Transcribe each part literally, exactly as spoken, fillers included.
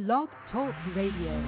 Blog Talk Radio.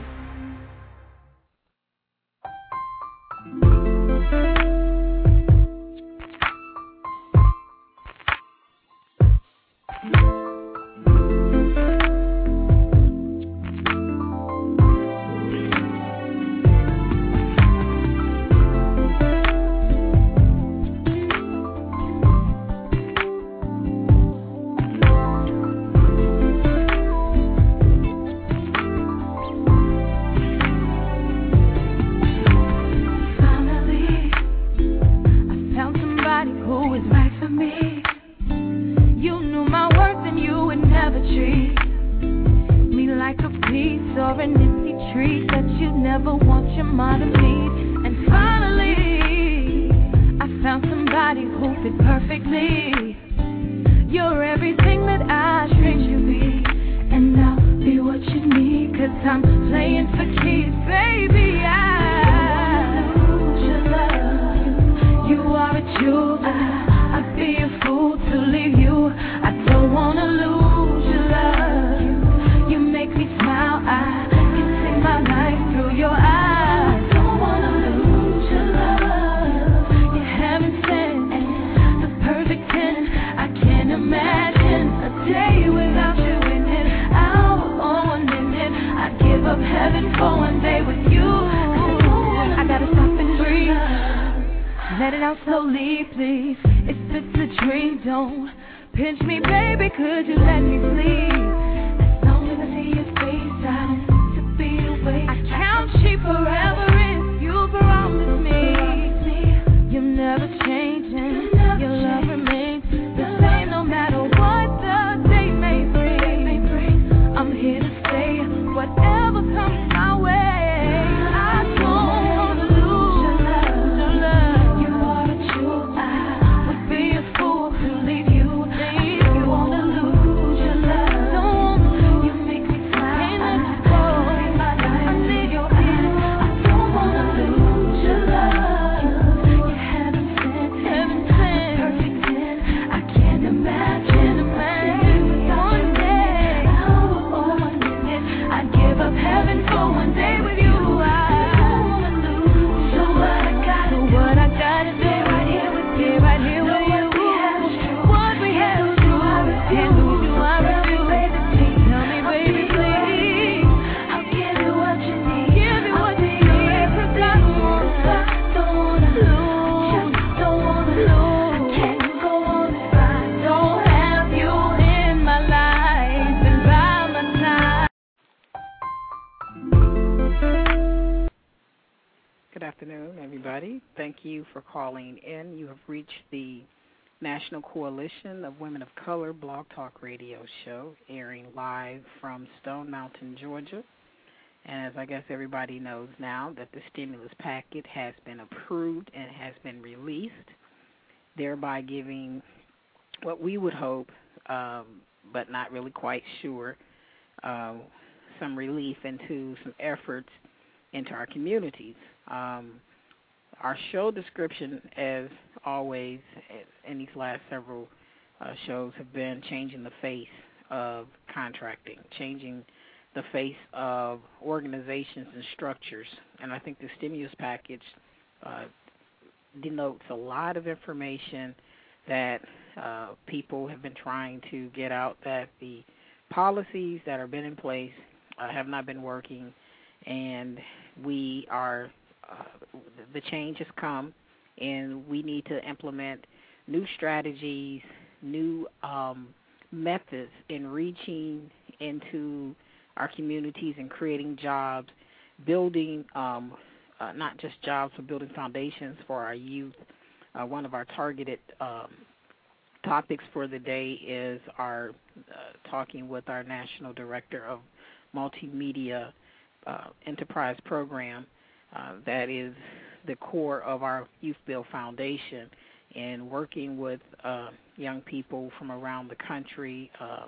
National Coalition of Women of Color Blog Talk Radio show, airing live from Stone Mountain, Georgia. And as I guess everybody knows now, that the stimulus packet has been approved and has been released, thereby giving what we would hope, um, but not really quite sure, uh, some relief into some efforts into our communities. Um, Our show description, as always, in these last several uh, shows, have been changing the face of contracting, changing the face of organizations and structures. And I think the stimulus package uh, denotes a lot of information that uh, people have been trying to get out, that the policies that have been in place uh, have not been working, and we are Uh, the change has come, and we need to implement new strategies, new um, methods in reaching into our communities and creating jobs, building um, uh, not just jobs, but building foundations for our youth. Uh, one of our targeted um, topics for the day is our uh, talking with our National Director of Multimedia uh, Enterprise Program. Uh, that is the core of our Youth Bill Foundation, and working with uh, young people from around the country, um,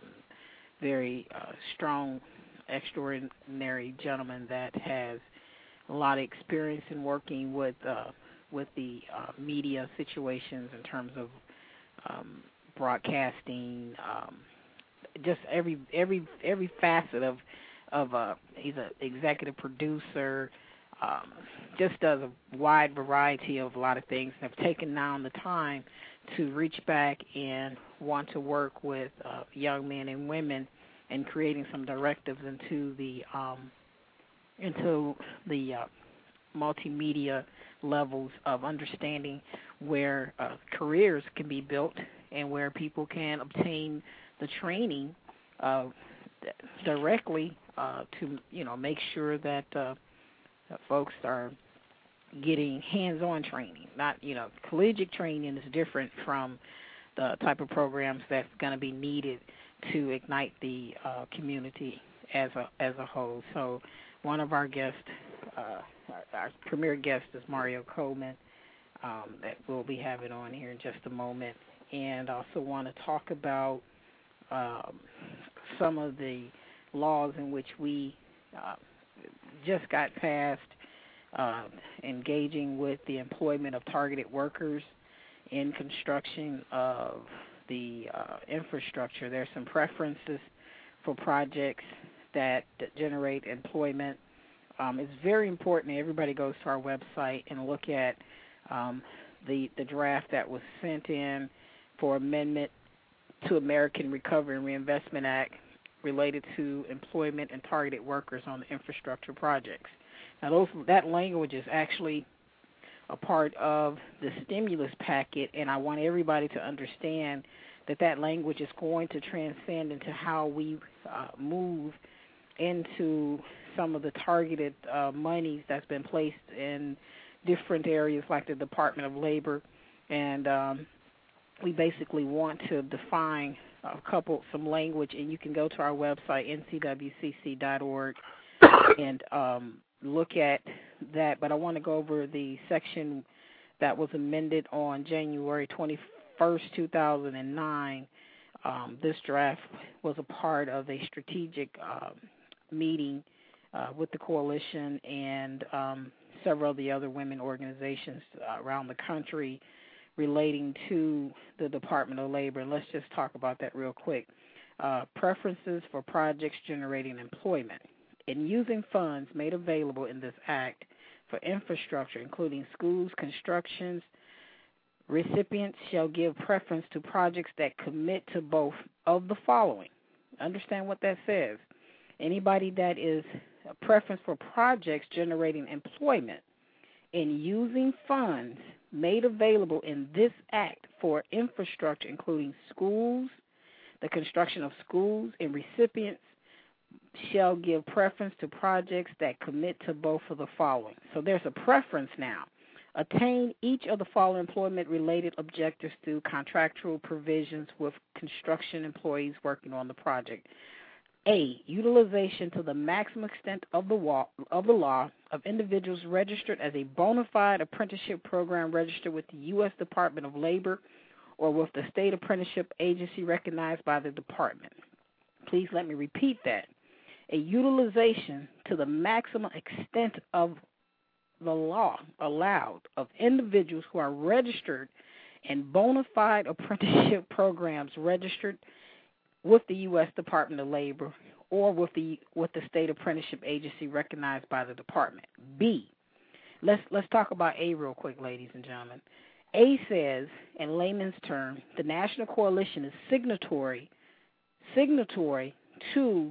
very uh, strong, extraordinary gentleman that has a lot of experience in working with uh, with the uh, media situations in terms of um, broadcasting, um, just every every every facet of of a he's an executive producer, um, just does a wide variety of a lot of things, and have taken down the time to reach back and want to work with uh, young men and women in creating some directives into the um, into the uh, multimedia levels of understanding where uh, careers can be built and where people can obtain the training uh, directly uh, to, you know, make sure that uh, folks are getting hands-on training. Not, you know, collegiate training is different from the type of programs that's going to be needed to ignite the uh, community as a as a whole. So one of our guests, uh, our, our premier guest is Mario Coleman, um, that we'll be having on here in just a moment. And I also want to talk about um, some of the laws in which we uh, just got passed, uh, engaging with the employment of targeted workers in construction of the uh, infrastructure. There's some preferences for projects that, that generate employment. Um, it's very important that everybody goes to our website and look at um, the, the draft that was sent in for amendment to American Recovery and Reinvestment Act related to employment and targeted workers on the infrastructure projects. Now, those, that language is actually a part of the stimulus packet, and I want everybody to understand that that language is going to transcend into how we uh, move into some of the targeted uh, monies that's been placed in different areas like the Department of Labor, and um, we basically want to define a couple, some language, and you can go to our website, N C W C C dot org, and um, look at that. But I want to go over the section that was amended on January twenty-first, two thousand nine. Um, this draft was a part of a strategic um, meeting uh, with the coalition and um, several of the other women organizations uh, around the country relating to the Department of Labor. And let's just talk about that real quick. Uh, preferences for projects generating employment. In using funds made available in this act for infrastructure, including schools, constructions, recipients shall give preference to projects that commit to both of the following. Understand what that says. Anybody that is a preference for projects generating employment in using funds made available in this act for infrastructure, including schools, the construction of schools, and recipients shall give preference to projects that commit to both of the following. So there's a preference now. Attain each of the following employment-related objectives through contractual provisions with construction employees working on the project. A, utilization to the maximum extent of the, law, of the law of individuals registered as a bona fide apprenticeship program registered with the U S Department of Labor or with the state apprenticeship agency recognized by the department. Please let me repeat that. A utilization to the maximum extent of the law allowed of individuals who are registered in bona fide apprenticeship programs registered with the U S Department of Labor or with the with the state apprenticeship agency recognized by the department. B, let's let's talk about A real quick, ladies and gentlemen. A says, in layman's term, the National Coalition is signatory signatory to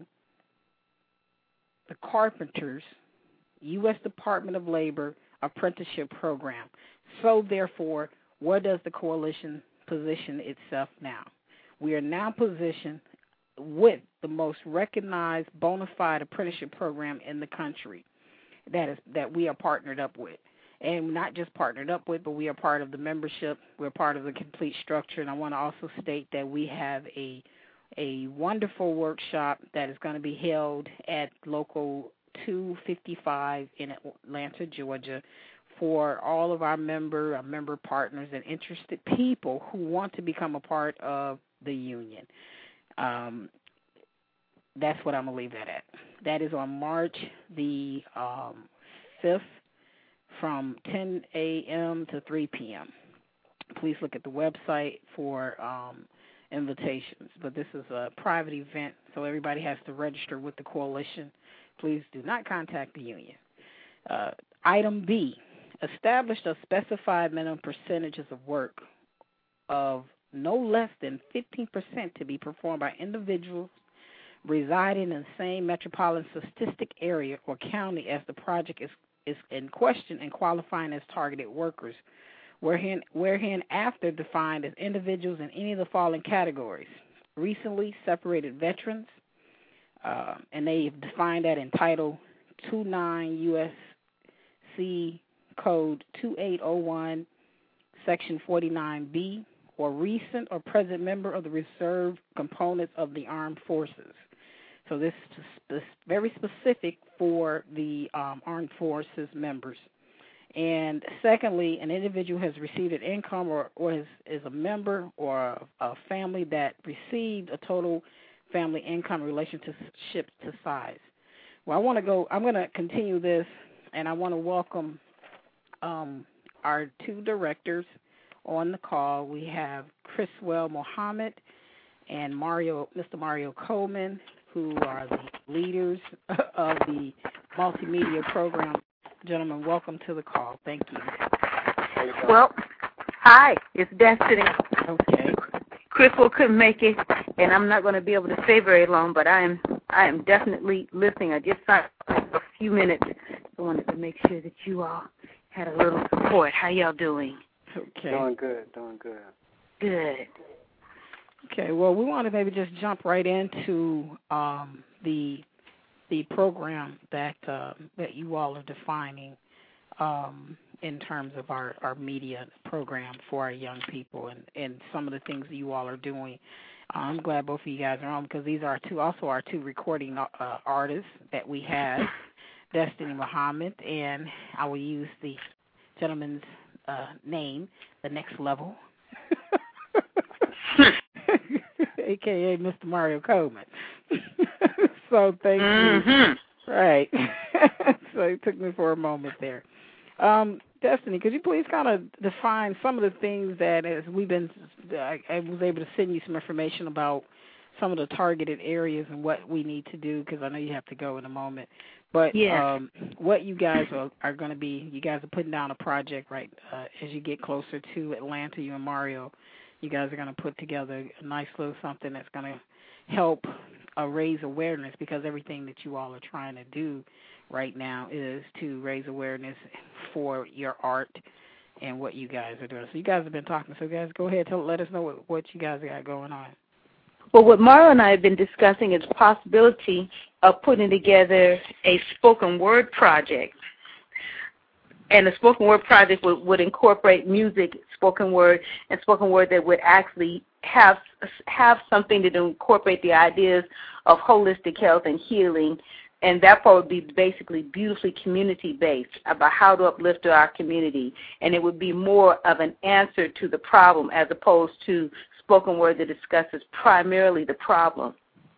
the Carpenters U S Department of Labor apprenticeship program. So therefore, where does the coalition position itself now? We are now positioned with the most recognized bona fide apprenticeship program in the country that is that we are partnered up with. And not just partnered up with, but we are part of the membership. We're part of the complete structure. And I want to also state that we have a a wonderful workshop that is going to be held at Local two fifty-five in Atlanta, Georgia, for all of our member, our member partners, and interested people who want to become a part of the union. Um, that's what I'm going to leave that at. That is on March the um, fifth from ten a.m. to three p.m. Please look at the website for um, invitations. But this is a private event, so everybody has to register with the coalition. Please do not contact the union. Uh, item B, established a specified minimum percentages of work of no less than fifteen percent to be performed by individuals residing in the same metropolitan statistic area or county as the project is, is in question and qualifying as targeted workers, wherein, wherein after defined as individuals in any of the following categories: recently separated veterans, uh, and they've defined that in Title twenty-nine U S C Code twenty-eight oh one, Section forty-nine B, or recent or present member of the reserve components of the armed forces. So this is very specific for the um, armed forces members. And secondly, an individual has received an income or, or is, is a member or a, a family that received a total family income in relationship to size. Well, I want to go, I'm going to continue this, and I want to welcome um, our two directors on the call. We have Chriswell Mohammed and Mario, Mister Mario Coleman, who are the leaders of the multimedia program. Gentlemen, welcome to the call. Thank you. Well, hi, it's Destiny. Okay. Chriswell couldn't make it, and I'm not going to be able to stay very long, but I am I am definitely listening. I just signed up for a few minutes. I wanted to make sure that you all had a little support. How y'all doing? Okay. Doing good, doing good. Good. Okay, well, we want to maybe just jump right into um, the the program that uh, that you all are defining um, in terms of our, our media program for our young people and, and some of the things that you all are doing. I'm glad both of you guys are on because these are two, also our two recording uh, artists that we have, Destiny Muhammad, and I will use the gentleman's uh, name, The Next Level, a k a. Mister Mario Coleman. So thank mm-hmm. you. Right. So it took me for a moment there. Um, Destiny, could you please kind of define some of the things that as we've been, I, I was able to send you some information about some of the targeted areas and what we need to do, because I know you have to go in a moment. But yeah. um, what you guys are, are going to be, you guys are putting down a project, right, uh, as you get closer to Atlanta, you and Mario, you guys are going to put together a nice little something that's going to help uh, raise awareness, because everything that you all are trying to do right now is to raise awareness for your art and what you guys are doing. So you guys have been talking, so guys, go ahead, tell, let us know what, what you guys got going on. Well, what Mario and I have been discussing is the possibility of putting together a spoken word project. And the spoken word project would, would incorporate music, spoken word, and spoken word that would actually have have something to incorporate the ideas of holistic health and healing. And that part would be basically beautifully community-based about how to uplift our community. And it would be more of an answer to the problem as opposed to spoken word that discusses primarily the problem.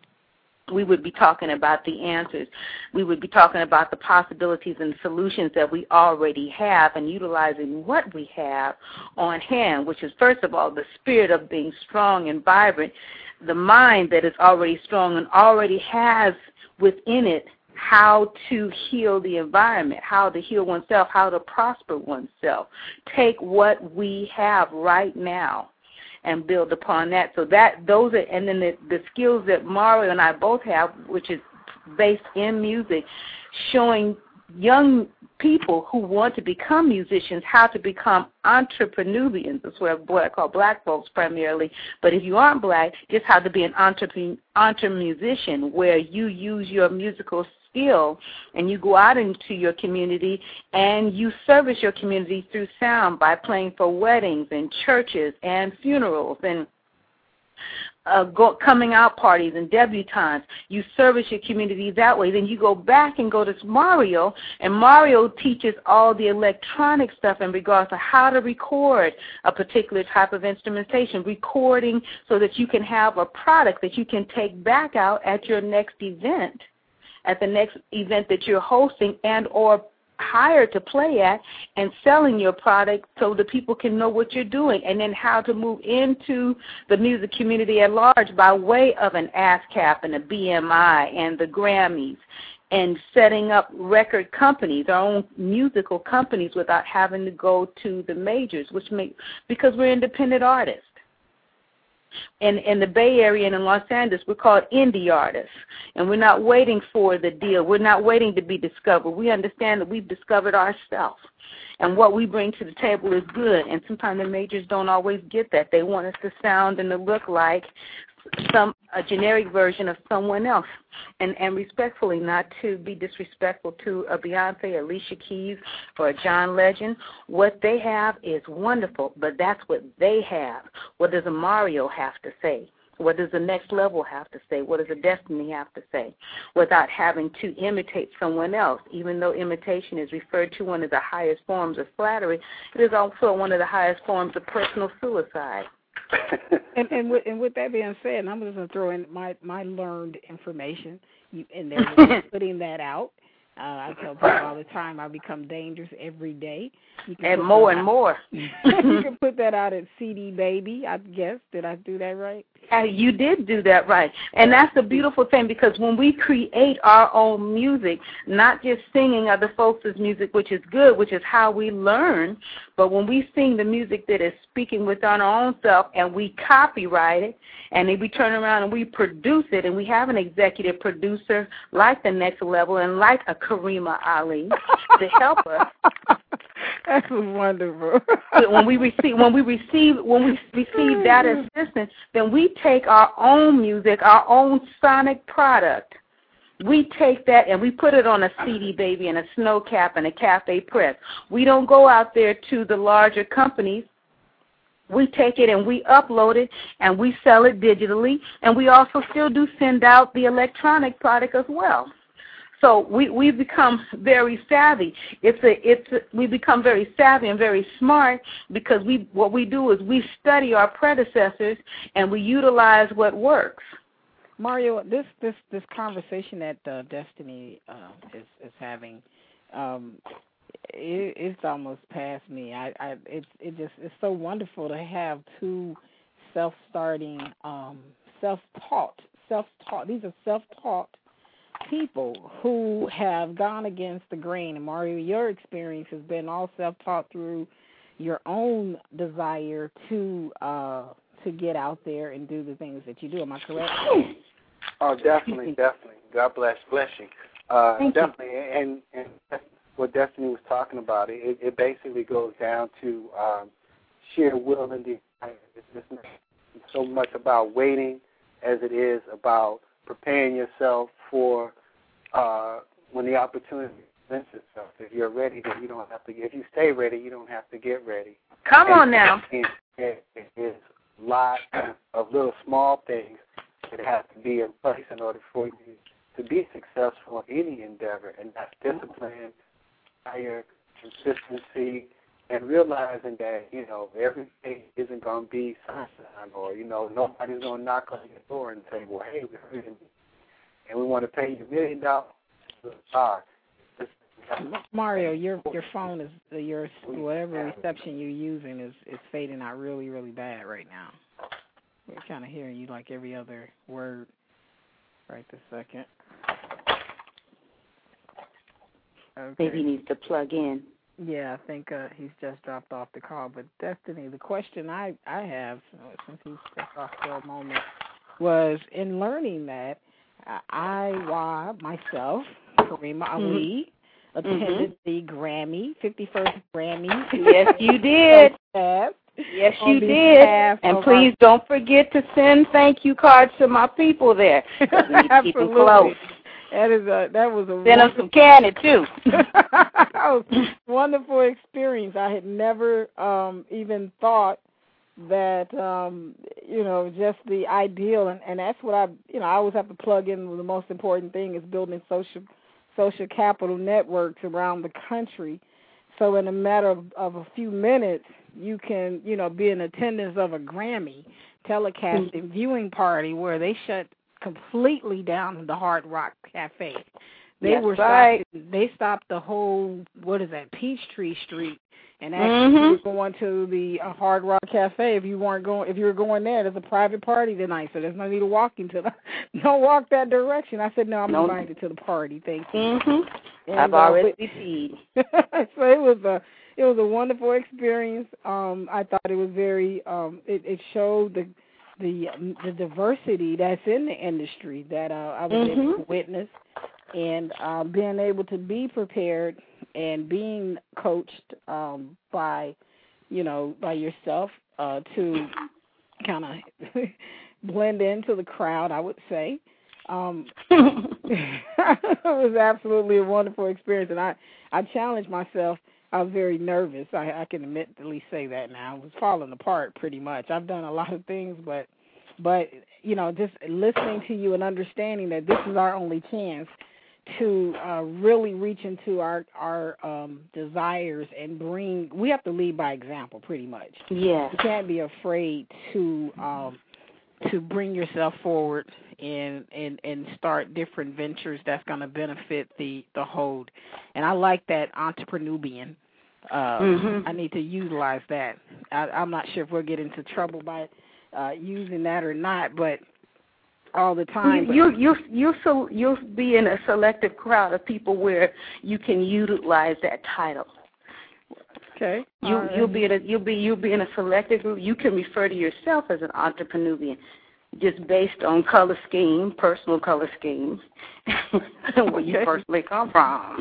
We would be talking about the answers. We would be talking about the possibilities and solutions that we already have and utilizing what we have on hand, which is, first of all, the spirit of being strong and vibrant, the mind that is already strong and already has within it how to heal the environment, how to heal oneself, how to prosper oneself. Take what we have right now and build upon that. So that those are, and then the, the skills that Mario and I both have, which is based in music, showing young people who want to become musicians how to become entrepreneurs. That's what I call black folks primarily. But if you aren't black, just how to be an entrepreneur, entre musician, where you use your musical skill and you go out into your community and you service your community through sound by playing for weddings and churches and funerals and uh, go, coming out parties and debutantes. You service your community that way. Then you go back and go to Mario, and Mario teaches all the electronic stuff in regards to how to record a particular type of instrumentation, recording so that you can have a product that you can take back out at your next event. at the next event that you're hosting and or hired to play at and selling your product so the people can know what you're doing, and then how to move into the music community at large by way of an ASCAP and a B M I and the Grammys, and setting up record companies, our own musical companies, without having to go to the majors, which make, because we're independent artists. In, in the Bay Area and in Los Angeles, we're called indie artists, and we're not waiting for the deal. We're not waiting to be discovered. We understand that we've discovered ourselves, and what we bring to the table is good, and sometimes the majors don't always get that. They want us to sound and to look like some a generic version of someone else, and and respectfully, not to be disrespectful to a Beyonce, Alicia Keys, or a John Legend. What they have is wonderful, but that's what they have. What does a Mario have to say? What does the Next Level have to say? What does a Destiny have to say? Without having to imitate someone else, even though imitation is referred to one of the highest forms of flattery, it is also one of the highest forms of personal suicide. and and with, and with that being said, and I'm just going to throw in my, my learned information you, in there, putting that out. Uh, I tell people all the time I become dangerous every day. You can and more and more. You can put that out at C D Baby, I guess. Did I do that right? Uh, you did do that right. And that's the beautiful thing, because when we create our own music, not just singing other folks' music, which is good, which is how we learn, but when we sing the music that is speaking within our own self and we copyright it, and then we turn around and we produce it, and we have an executive producer like the Next Level and like a Karima Ali to help us. That was wonderful. when we receive when we receive when we receive that assistance, then we take our own music, our own sonic product. We take that and we put it on a C D Baby and a Snow Cap and a Cafe Press. We don't go out there to the larger companies. We take it and we upload it and we sell it digitally, and we also still do send out the electronic product as well. So we we become very savvy. It's a it's a, we become very savvy and very smart, because we what we do is we study our predecessors and we utilize what works. Mario, this this this conversation that uh, Destiny uh, is is having, um, it, it's almost past me. I, I it's it just it's so wonderful to have two self-starting, um, self-taught, self-taught. These are self-taught people who have gone against the grain. And Mario, your experience has been all self-taught through your own desire to uh, to get out there and do the things that you do. Am I correct? Oh, definitely, definitely. God bless, bless you. Uh, Thank definitely, you. and and what Destiny was talking about, it, it basically goes down to um, sheer will and desire. It's just not so much about waiting as it is about preparing yourself for uh, when the opportunity presents itself. If you're ready, then you don't have to. If you stay ready, you don't have to get ready. Come and on now. It is a lot of little small things that have to be in place in order for you to be successful in any endeavor, and that's discipline, higher consistency, and realizing that, you know, every day isn't going to be sunshine, or, you know, nobody's going to knock on your door and say, well, hey, we're hurting you, and we want to pay you a million dollars. Mario, your your phone is your whatever reception you're using is is fading out really really bad right now. We're kind of hearing you like every other word. Right this second. Okay. Maybe he needs to plug in. Yeah, I think uh, he's just dropped off the call. But Destiny, the question I I have uh, since he stepped off for a moment was, in learning that, I, why myself, Karima Ali, mm-hmm. attended mm-hmm. the Grammy, fifty-first Grammy. Yes, you did. Yes, you did. And please our... don't forget to send thank you cards to my people there. Keep them close. That is a that was a send them some candy too. That was a wonderful experience. I had never um, even thought that um, you know, just the ideal, and, and that's what I you know I always have to plug in. The most important thing is building social social capital networks around the country. So in a matter of, of a few minutes, you can, you know, be in attendance of a Grammy telecasting mm-hmm. viewing party where they shut completely down the Hard Rock Cafe. They That's were right. stopped, they stopped the whole, what is that, Peachtree Street, and actually Mm-hmm. you were going to the uh, Hard Rock Cafe if you weren't going. If you were going there, there's a private party tonight, so there's no need to walk into the. Don't walk that direction. I said no, I'm No. invited to the party. Thank you. Mm-hmm. And, I've uh, already but- received. so it was a it was a wonderful experience. Um, I thought it was very. Um, it, it showed the the the diversity that's in the industry that uh, I was Mm-hmm. able to witness, and uh, being able to be prepared and being coached um, by, you know, by yourself uh, to kind of blend into the crowd, I would say. Um, it was absolutely a wonderful experience, and I, I challenged myself. I was very nervous. I, I can admittedly say that now. I was falling apart pretty much. I've done a lot of things, but, but you know, just listening to you and understanding that this is our only chance to uh, really reach into our our um, desires and bring. We have to lead by example, pretty much. Yes. You can't be afraid to um, to bring yourself forward and, and and start different ventures that's going to benefit the the whole. And I like that entrepreneurian. Uh, Mm-hmm. I need to utilize that. I, I'm not sure if we'll get into trouble by uh, using that or not, but all the time. You you you you so you'll be in a selective crowd of people where you can utilize that title. Okay. You All right. you'll be in a you'll be you'll be in a selective group. You can refer to yourself as an entrepreneur, just based on color scheme, personal color scheme, where you Okay. personally come from.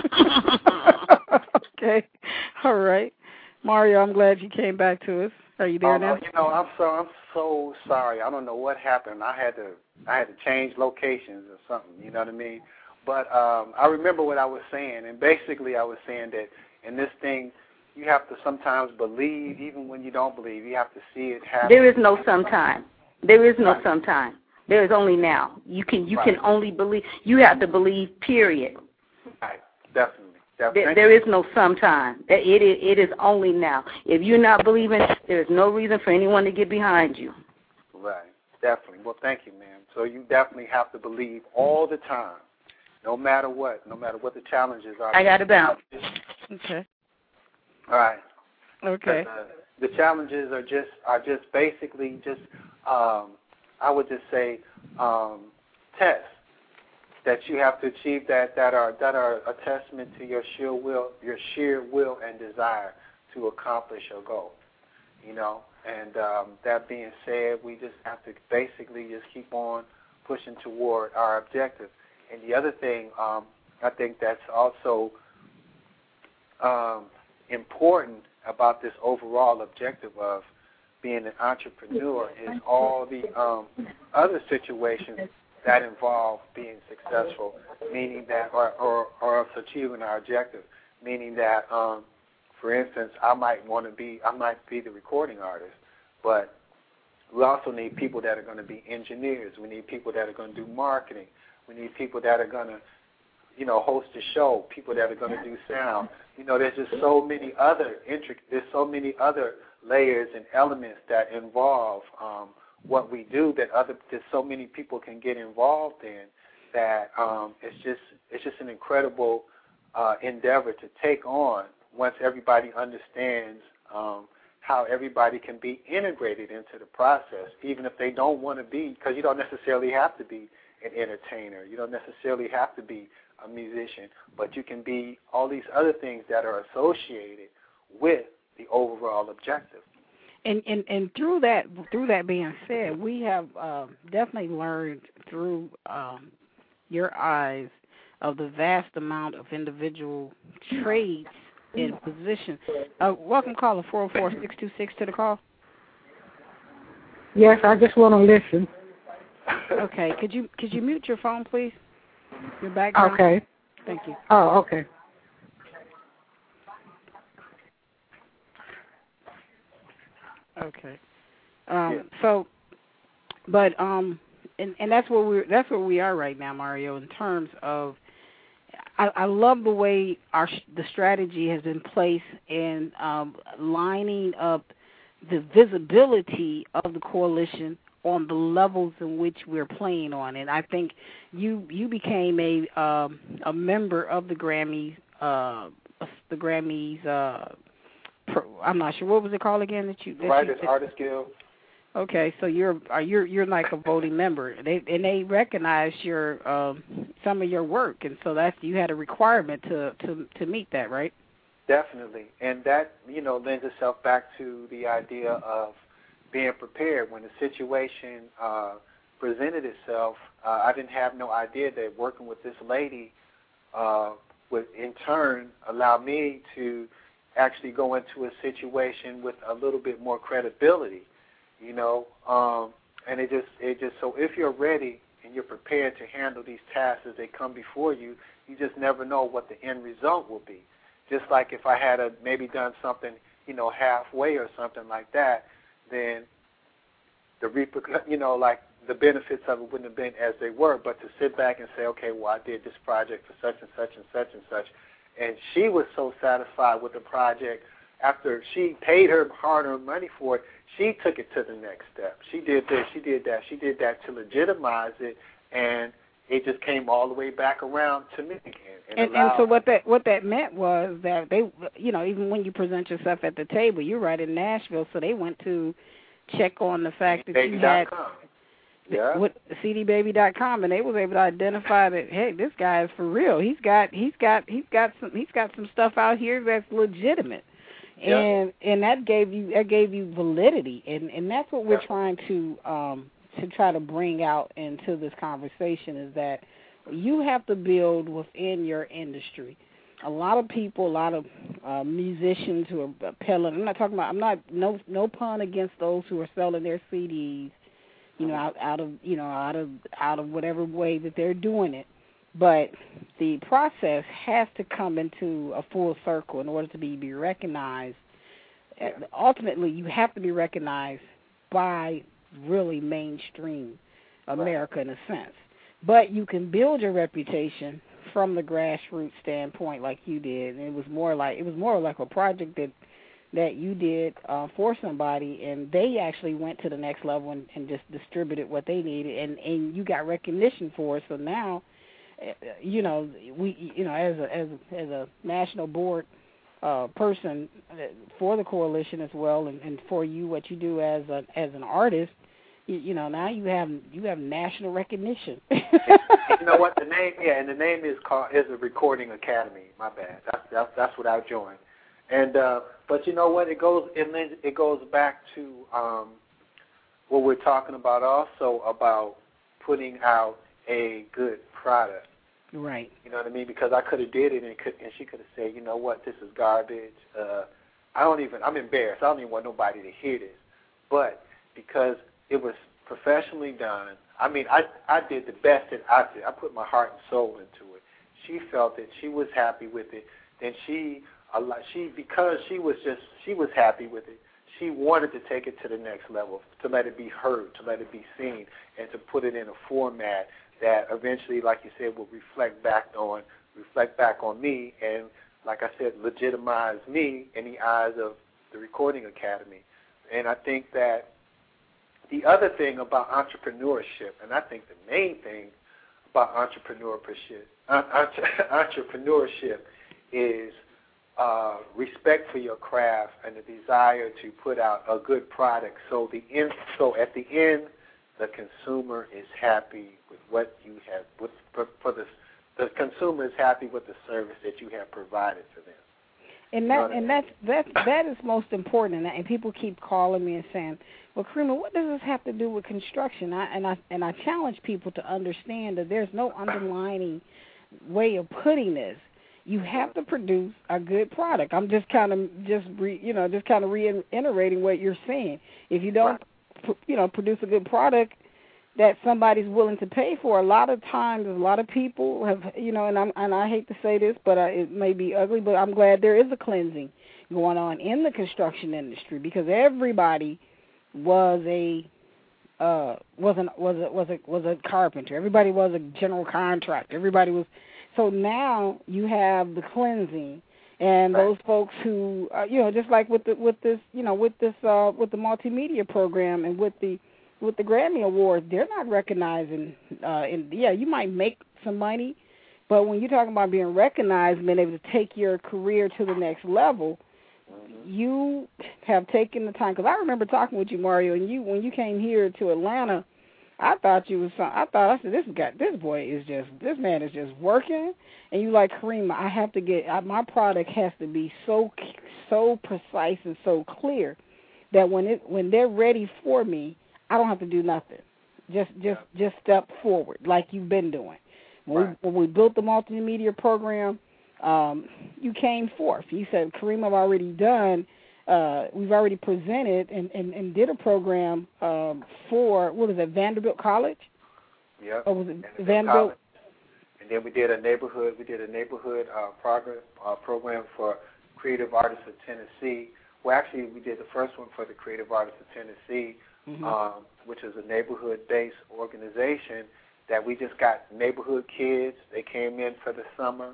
Okay. All right. Mario, I'm glad you came back to us. Are you there Oh, now? you know, I'm so I'm so sorry. I don't know what happened. I had to I had to change locations or something. You know what I mean? But um, I remember what I was saying, and basically I was saying that in this thing, you have to sometimes believe, even when you don't believe. You have to see it happen. There is no sometime. There is no Right. sometime. There is only now. You can you Right. can only believe. You have to believe. Period. Right. Definitely. Definitely. There, there is no sometime. It is, it is only now. If you're not believing, there is no reason for anyone to get behind you. Right. Definitely. Well, thank you, ma'am. So you definitely have to believe all the time, no matter what, no matter what the challenges are. I got to bounce. Okay. All right. Okay. Uh, the challenges are just are just basically just um, I would just say um, tests that you have to achieve that that are that are a testament to your sheer will, your sheer will and desire to accomplish your goal. You know, and um, that being said, we just have to basically just keep on pushing toward our objective. And the other thing, um, I think that's also um, important about this overall objective of being an entrepreneur is all the um, other situations that involve being successful, meaning that, or, or, or us achieving our objective, meaning that, um, for instance, I might want to be, I might be the recording artist, but we also need people that are going to be engineers. We need people that are going to do marketing. We need people that are going to, you know, host a show, people that are going to do sound. You know, there's just so many other intric- there's so many other layers and elements that involve um, what we do that other that so many people can get involved in that um, it's just it's just an incredible uh, endeavor to take on once everybody understands um, how everybody can be integrated into the process, even if they don't want to be, because you don't necessarily have to be an entertainer. You don't necessarily have to be a musician, but you can be all these other things that are associated with the overall objective. And, and and through that through that being said, we have uh, definitely learned through um, your eyes of the vast amount of individual trades and positions. Uh, welcome, caller four oh four, six two six to the call. Yes, I just want to listen. Okay, could you could you mute your phone, please? Your background. Okay. Thank you. Oh, okay. Okay. Um, yeah. So, but um, and and that's where we that's where we are right now, Mario. In terms of, I, I love the way our the strategy has been placed in um, lining up the visibility of the coalition on the levels in which we're playing on. And I think you you became a um, a member of the Grammys, uh, the Grammys. Uh, pro, I'm not sure what was it called again that you that Writers you, Artists Guild. Okay, so you're are you're you're like a voting member. They and they recognize your um, some of your work, and so that's you had a requirement to to to meet that, right? Definitely, and that you know lends itself back to the idea of being prepared when the situation uh, presented itself. Uh, I didn't have no idea that working with this lady uh, would in turn allow me to actually go into a situation with a little bit more credibility. You know, um, and it just, it just, so if you're ready and you're prepared to handle these tasks as they come before you, you just never know what the end result will be. Just like if I had a, maybe done something, you know, halfway or something like that, then the repercussions, you know, like the benefits of it wouldn't have been as they were. But to sit back and say, okay, well, I did this project for such and such and such and such, and she was so satisfied with the project after she paid her hard-earned money for it, she took it to the next step. She did this, she did that, she did that to legitimize it, and it just came all the way back around to me again. And, and, and so what that what that meant was that they, you know, even when you present yourself at the table, you're right in Nashville, so they went to check on the fact that you had yeah. with C D baby dot com, and they was able to identify that, hey, this guy is for real. He's got he's got he's got some he's got some stuff out here that's legitimate. Yeah. And and that gave you that gave you validity, and and that's what we're yeah. trying to um, to try to bring out into this conversation is that you have to build within your industry. A lot of people, a lot of uh, musicians who are peddling. I'm not talking about. I'm not no no pun against those who are selling their C Ds, you know, out out of you know out of out of whatever way that they're doing it. But the process has to come into a full circle in order to be, be recognized. Yeah. Ultimately, you have to be recognized by really mainstream America right. in a sense. But you can build your reputation from the grassroots standpoint like you did. And it was more like it was more like a project that that you did uh, for somebody, and they actually went to the next level and, and just distributed what they needed, and, and you got recognition for it. So now, you know, we, you know, as a as a, as a national board uh, person for the coalition as well, and, and for you, what you do as a as an artist, you, you know, now you have you have national recognition. You know what the name? Yeah, and the name is called is a Recording Academy. My bad. That's that's, that's what I joined. And uh, but you know what? It goes it it goes back to um, what we're talking about also about putting out a good product. Right. You know what I mean? Because I could have did it, and, could, and she could have said, you know what, this is garbage. Uh, I don't even, I'm embarrassed. I don't even want nobody to hear this. But because it was professionally done, I mean, I I did the best that I did. I put my heart and soul into it. She felt it. She was happy with it. Then she, she because she was just, she was happy with it, she wanted to take it to the next level, to let it be heard, to let it be seen, and to put it in a format that eventually, like you said, will reflect back on reflect back on me, and like I said, legitimize me in the eyes of the Recording Academy. And I think that the other thing about entrepreneurship, and I think the main thing about entrepreneurship, entrepreneurship is uh, respect for your craft and the desire to put out a good product. So the end, so at the end, the consumer is happy with what you have. With, for, for the the consumer is happy with the service that you have provided for them. And that and that's that that is most important. And, and people keep calling me and saying, "Well, Karima, what does this have to do with construction?" I, and I and I challenge people to understand that there's no underlying way of putting this. You have to produce a good product. I'm just kind of just re, you know just kind of reiterating what you're saying. If you don't, right. you know, produce a good product that somebody's willing to pay for, a lot of times, a lot of people have, you know, and I'm and I hate to say this, but uh, it may be ugly, but I'm glad there is a cleansing going on in the construction industry, because everybody was a uh, was an was a was a was a carpenter. Everybody was a general contractor. Everybody was. So now you have the cleansing, and right. those folks who, uh, you know, just like with the with this, you know, with this uh, with the multimedia program and with the with the Grammy Awards, they're not recognizing. Uh, in, yeah, you might make some money, but when you're talking about being recognized, being able to take your career to the next level, you have taken the time. Because I remember talking with you, Mario, and you when you came here to Atlanta, I thought you was. I thought I said this guy, this boy is just, this man is just working. And you like, Kareem, I have to get I, my product has to be so so precise and so clear that when it when they're ready for me, I don't have to do nothing. Just just Yeah. just step forward like you've been doing. When, Right. we, when we built the multimedia program, um, you came forth. You said, Kareem, I've already done, uh, we've already presented and, and, and did a program um, for, what was it, Vanderbilt College? Yeah. Or was it And Vanderbilt? college. And then we did a neighborhood, we did a neighborhood uh, program, uh, program for Creative Artists of Tennessee. Well, actually, we did the first one for the Creative Artists of Tennessee, Mm-hmm. um, which is a neighborhood-based organization that we just got neighborhood kids. They came in for the summer,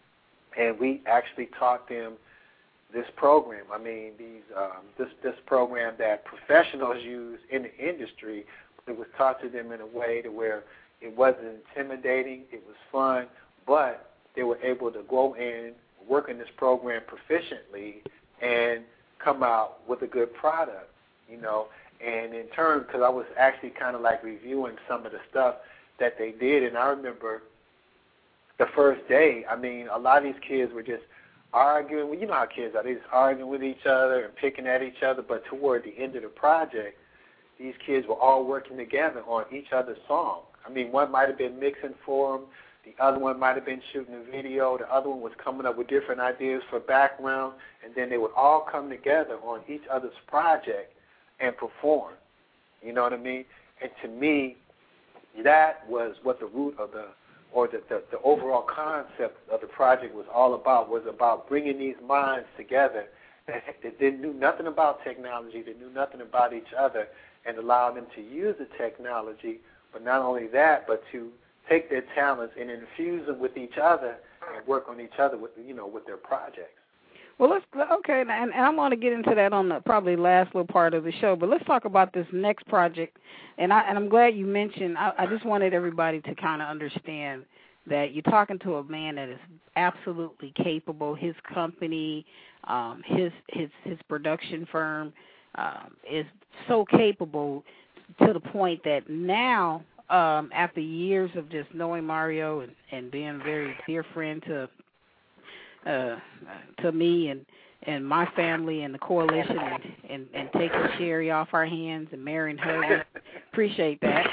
and we actually taught them this program. I mean, these um, this this program that professionals use in the industry. It was taught to them in a way to where it wasn't intimidating. It was fun, but they were able to go in, work in this program proficiently, and come out with a good product. You know, and in turn, because I was actually kind of like reviewing some of the stuff that they did, and I remember the first day, I mean, a lot of these kids were just arguing. Well, you know how kids are. They just arguing with each other and picking at each other, but toward the end of the project, these kids were all working together on each other's song. I mean, one might have been mixing for them, the other one might have been shooting a video, the other one was coming up with different ideas for background, and then they would all come together on each other's project and perform. You know what I mean? And to me, that was what the root of the, or the, the, the overall concept of the project was all about, was about bringing these minds together that, that they knew nothing about technology, they knew nothing about each other, and allow them to use the technology, but not only that, but to take their talents and infuse them with each other and work on each other with, you know, with their projects. Well, let's okay, and, and I want to get into that on the probably last little part of the show. But let's talk about this next project, and I and I'm glad you mentioned. I, I just wanted everybody to kind of understand that you're talking to a man that is absolutely capable. His company, um, his his his production firm, um, is so capable to the point that now, um, after years of just knowing Mario and, and being a very dear friend to. Uh, to me and, and my family and the coalition and, and, and taking Sherry off our hands and marrying her. We appreciate that.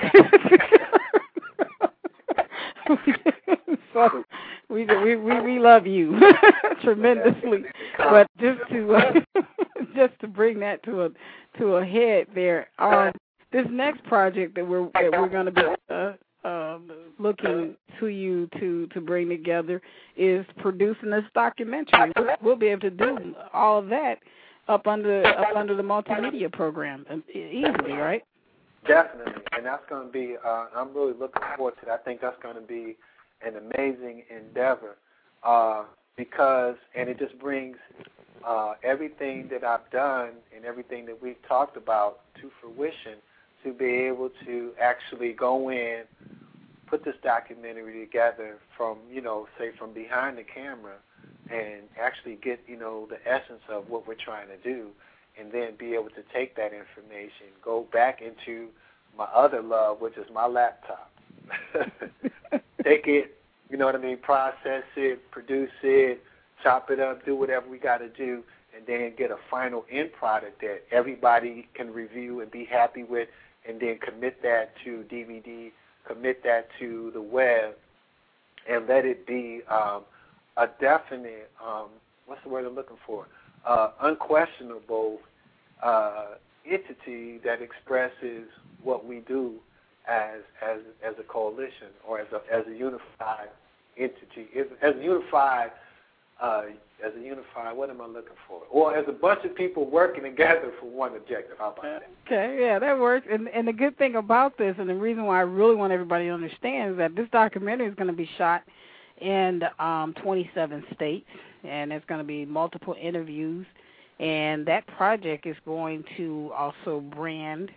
so we, we we we love you tremendously. But just to uh, just to bring that to a to a head there, um, this next project that we're that we're going to be uh, um, looking to you to, to bring together is producing this documentary. We'll, we'll be able to do all of that up under up under the multimedia program easily, right? Definitely, and that's going to be. Uh, I'm really looking forward to that. I think that's going to be an amazing endeavor uh, because, and it just brings uh, everything that I've done and everything that we've talked about to fruition. To be able to actually go in, put this documentary together from, you know, say from behind the camera and actually get, you know, the essence of what we're trying to do and then be able to take that information, go back into my other love, which is my laptop. Take it, you know what I mean, process it, produce it, chop it up, do whatever we got to do, and then get a final end product that everybody can review and be happy with, and then commit that to D V D, commit that to the web, and let it be um, a definite, um, what's the word I'm looking for, uh, unquestionable uh, entity that expresses what we do as as as a coalition or as a as a unified entity, as, as a unified. Uh, as a unified, what am I looking for? Or as a bunch of people working together for one objective. How about that? Okay, yeah, that works. And and the good thing about this, and the reason why I really want everybody to understand, is that this documentary is going to be shot in um, twenty-seven states, and there's going to be multiple interviews. And that project is going to also brand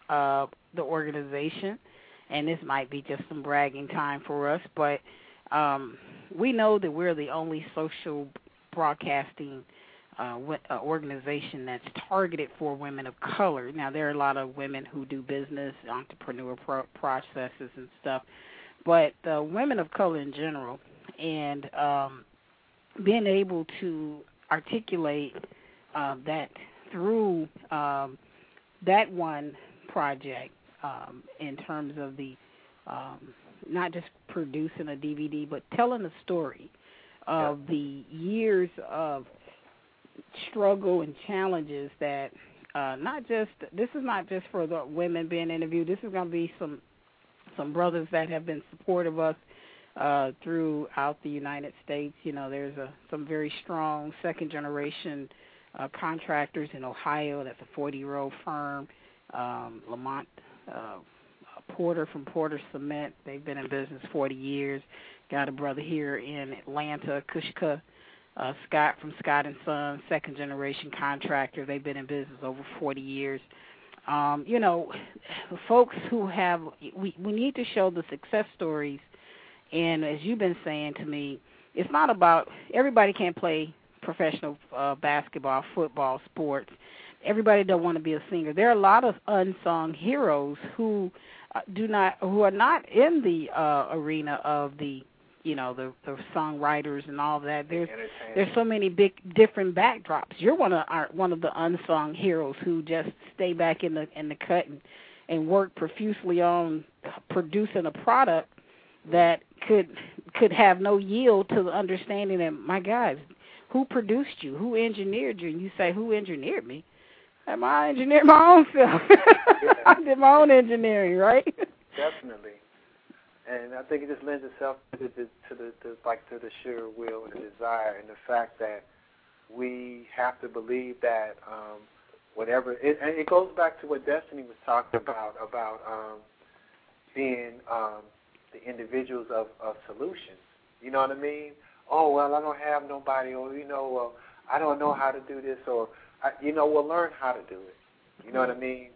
uh, the organization, and this might be just some bragging time for us, but um, we know that we're the only social broadcasting uh, uh, organization that's targeted for women of color. Now, there are a lot of women who do business, entrepreneur pro- processes and stuff, but uh, women of color in general, and um, being able to articulate uh, that through um, that one project um, in terms of the um, not just producing a D V D, but telling a story of yeah. the years of struggle and challenges that uh, not just, this is not just for the women being interviewed, this is going to be some some brothers that have been supportive of us uh, throughout the United States. You know, there's a, some very strong second-generation uh, contractors in Ohio. That's a forty-year-old firm. Um, Lamont uh, Porter from Porter Cement. They've been in business forty years. Got a brother here in Atlanta, Kushka uh, Scott from Scott and Sons, second-generation contractor. They've been in business over forty years. Um, you know, folks who have, we, we need to show the success stories. And as you've been saying to me, it's not about, everybody can't play professional uh, basketball, football, sports. Everybody don't want to be a singer. There are a lot of unsung heroes who uh, do not, who are not in the uh, arena of the, you know, the, the songwriters and all that. There's there's so many big different backdrops. You're one of our, one of the unsung heroes who just stay back in the in the cut and, and work profusely on producing a product that could could have no yield to the understanding that, my God, who produced you? Who engineered you? And you say, who engineered me? And I engineered my own self. I did my own engineering, right? Definitely. And I think it just lends itself to the, to the, to like to the sheer will and the desire, and the fact that we have to believe that um, whatever it, and it goes back to what Destiny was talking about about um, being um, the individuals of, of solutions. You know what I mean? Oh, well, I don't have nobody, or you know, well, I don't know how to do this, or I, you know, we'll learn how to do it. You know what I mean?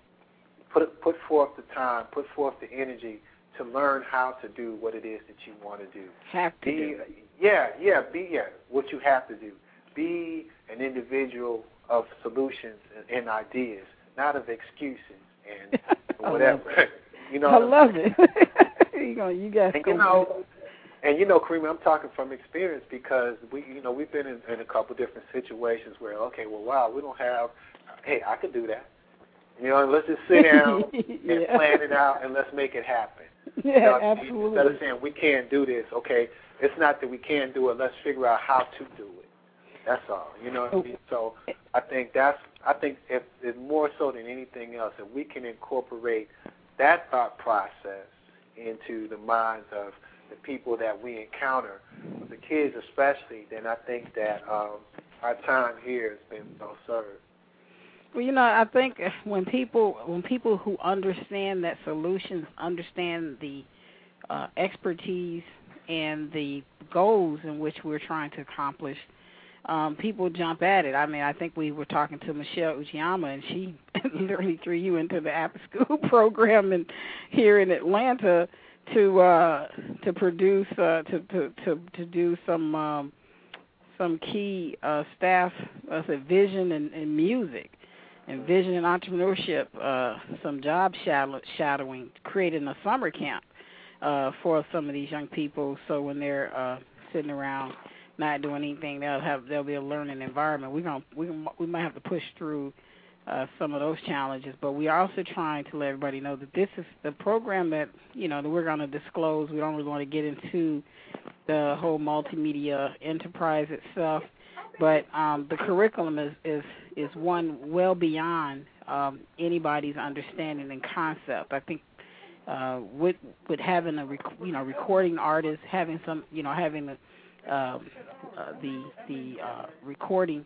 Put put forth the time, put forth the energy to learn how to do what it is that you want to do. Have to be, do. Yeah, yeah, be yeah, what you have to do. Be an individual of solutions and, and ideas, not of excuses and whatever. You know, I love it. you know, you guys. And you know, and you know, Karima, I'm talking from experience because we, you know, we've been in, in a couple different situations where, okay, well, wow, we don't have. Hey, I could do that. You know, let's just sit down yeah. and plan it out and let's make it happen. Yeah, you know, absolutely. Instead of saying we can't do this, okay, it's not that we can't do it. Let's figure out how to do it. That's all. You know what I mean? So I think that's. I think if, if more so than anything else, if we can incorporate that thought process into the minds of the people that we encounter, the kids especially, then I think that um, our time here has been well served. Well, you know, I think when people when people who understand that solutions, understand the uh, expertise and the goals in which we're trying to accomplish, um, people jump at it. I mean, I think we were talking to Michelle Uchiyama, and she literally threw you into the after school program in, here in Atlanta to uh, to produce uh, to, to to to do some um, some key uh, staff uh, vision and, and music. And vision and entrepreneurship, uh, some job shadow- shadowing, creating a summer camp uh, for some of these young people. So when they're uh, sitting around not doing anything, they'll have there'll be a learning environment. We're gonna we we might have to push through uh, some of those challenges, but we are also trying to let everybody know that this is the program that you know that we're going to disclose. We don't really want to get into the whole multimedia enterprise itself. But um, the curriculum is, is, is one well beyond um, anybody's understanding and concept. I think uh, with with having a rec- you know recording artist, having some you know having the uh, uh, the the uh, recording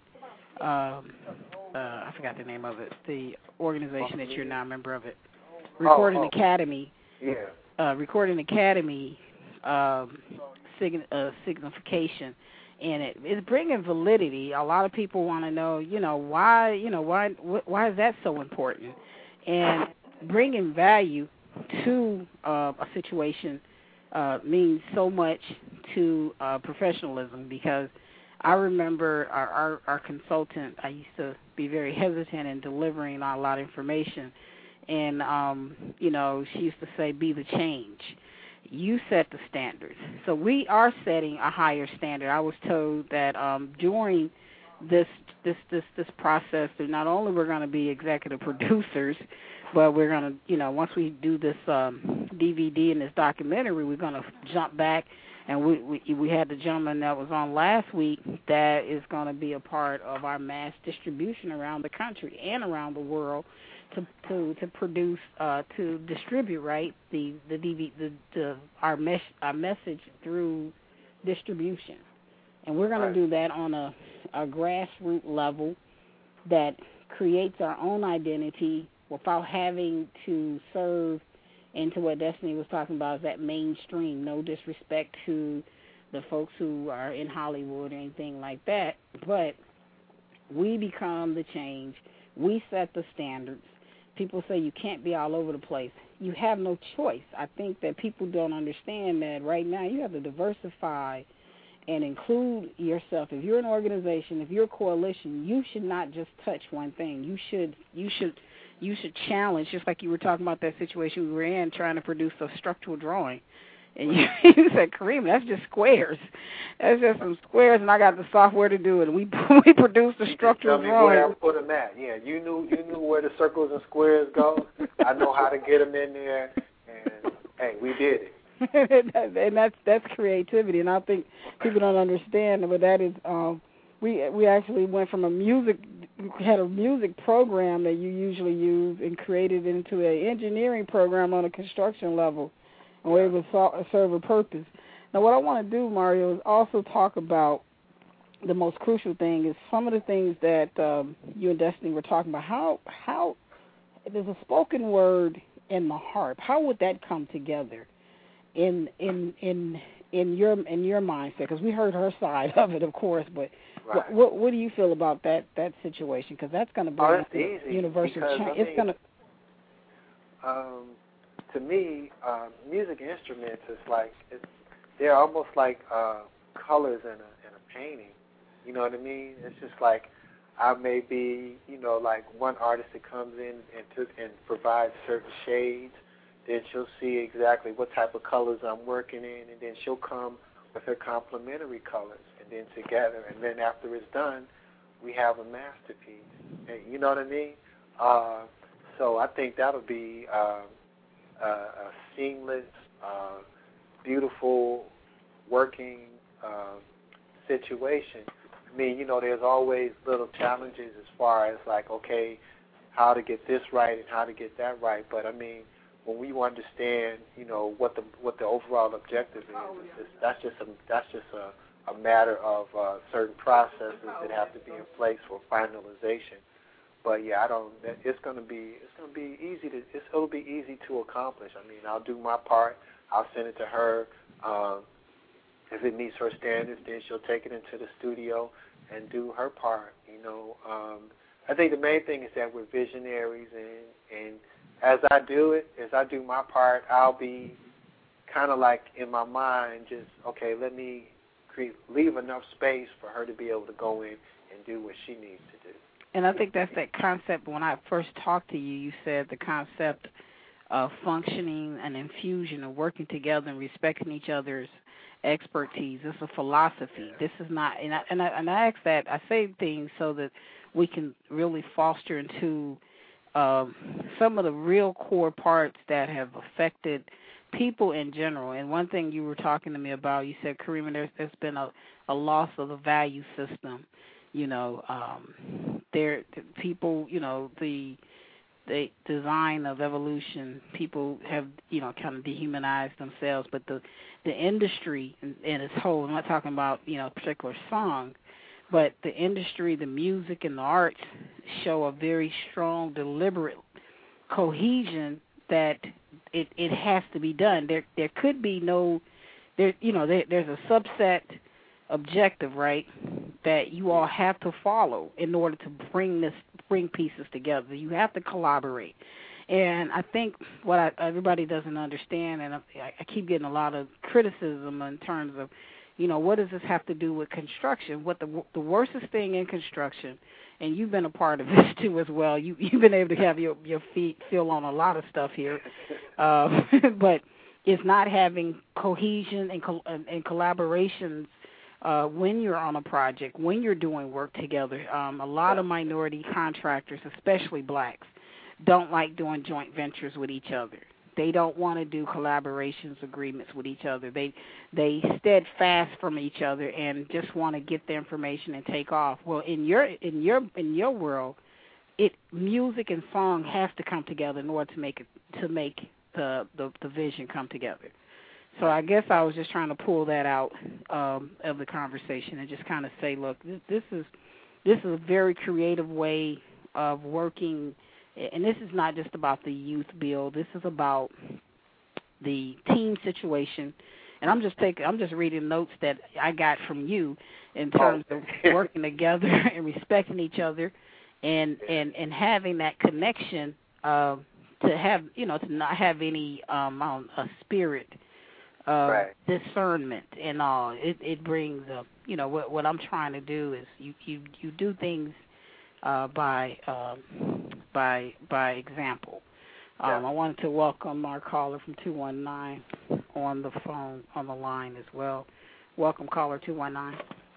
um, uh, I forgot the name of it. The organization that you're now a member of it, Recording oh, oh. Academy. Yeah. Uh, Recording Academy um, sign- uh, signification. And it, it's bringing validity. A lot of people want to know, you know, why, you know, why, wh- why is that so important? And bringing value to uh, a situation uh, means so much to uh, professionalism, because I remember our, our, our consultant, I used to be very hesitant in delivering a lot of information, and, um, you know, she used to say, be the change. You set the standards. So we are setting a higher standard. I was told that um, during this this this this process, that not only we're going to be executive producers, but we're going to, you know, once we do this um, D V D and this documentary, we're going to jump back, and we, we we had the gentleman that was on last week that is going to be a part of our mass distribution around the country and around the world to to to produce uh, to distribute, right, the the D V D the, the our mes- our message through distribution, and we're going Right. to do that on a a grassroots level that creates our own identity without having to serve into what Destiny was talking about, is that mainstream. No disrespect to the folks who are in Hollywood or anything like that, but we become the change. We set the standards. People say you can't be all over the place. You have no choice. I think that people don't understand that right now you have to diversify and include yourself. If you're an organization, if you're a coalition, you should not just touch one thing. You should you should you should challenge, just like you were talking about that situation we were in, trying to produce a structural drawing. And you, you said, Kareem, that's just squares. That's just some squares, and I got the software to do it. We we produced a structural Tell me drawing. where I put them at. Yeah, you knew you knew where the circles and squares go. I know how to get them in there, and hey, we did it. And that's that's creativity, and I think people don't understand, but that is um, we we actually went from a music had a music program that you usually use and created it into an engineering program on a construction level, and we're able to serve a purpose. Now, what I want to do, Mario, is also talk about the most crucial thing is some of the things that um, you and Destiny were talking about. How how there's a spoken word and the harp. How would that come together in in in in your in your mindset? Because we heard her side of it, of course, but Right. what, what what do you feel about that that situation? Because that's going to bring Oh, that's the easy, universal because, change. I It's mean, going to. Um, to me, um, music instruments is like it's, they're almost like uh, colors in a in a painting. You know what I mean? It's just like I may be, you know, like one artist that comes in and to, and provides certain shades. Then she'll see exactly what type of colors I'm working in, and then she'll come with her complementary colors, and then together, and then after it's done, we have a masterpiece. And you know what I mean? Uh, so I think that'll be uh, a, a seamless, uh, beautiful, working uh, situation. I mean, you know, there's always little challenges as far as like, okay, how to get this right and how to get that right. But I mean, when we understand, you know, what the what the overall objective is, it's just, that's just a that's just a, a matter of uh, certain processes that have to be in place for finalization. But yeah, I don't. It's going to be it's going to be easy to it's, it'll be easy to accomplish. I mean, I'll do my part. I'll send it to her. Um, if it meets her standards, then she'll take it into the studio and do her part. You know, um, I think the main thing is that we're visionaries, and and as I do it, as I do my part, I'll be kind of like in my mind, just okay, let me create, leave enough space for her to be able to go in and do what she needs to do. And I think that's that concept. When I first talked to you, you said the concept of functioning and infusion of working together and respecting each other's expertise. It's a philosophy. This is not, and I, and I, and I ask that, I say things so that we can really foster into um, some of the real core parts that have affected people in general. And one thing you were talking to me about, you said, Kareem, there's, there's been a, a loss of the value system. You know, um, there people, you know, the the design of evolution, people have, you know, kind of dehumanized themselves. But the the industry in, in its whole, I'm not talking about, you know, a particular song, but the industry, the music and the arts show a very strong, deliberate cohesion that it, it has to be done. There there could be no, there you know, there, there's a subset objective, right, that you all have to follow in order to bring this bring pieces together. You have to collaborate. And I think what I, everybody doesn't understand, and I, I keep getting a lot of criticism in terms of, you know, what does this have to do with construction? What the the worstest thing in construction, and you've been a part of this too as well. You you've been able to have your your feet feel on a lot of stuff here, uh, but it's not having cohesion and col- and collaborations uh, when you're on a project, when you're doing work together. Um, a lot of minority contractors, especially blacks, don't like doing joint ventures with each other. They don't want to do collaborations agreements with each other. They they steadfast from each other and just want to get the information and take off. Well, in your in your in your world, it music and song has to come together in order to make it to make the the, the vision come together. So I guess I was just trying to pull that out um, of the conversation and just kind of say, look, this, this is this is a very creative way of working. And this is not just about the youth bill. This is about the team situation. And I'm just taking, I'm just reading notes that I got from you in terms oh. of working together and respecting each other, and and, and having that connection uh, to have, you know, to not have any um, a spirit of right. discernment and all. It it brings up, you know, what what I'm trying to do is you you you do things uh, by. Um, by by example. Um, yeah. I wanted to welcome our caller from two one nine on the phone, on the line as well. Welcome, caller two one nine.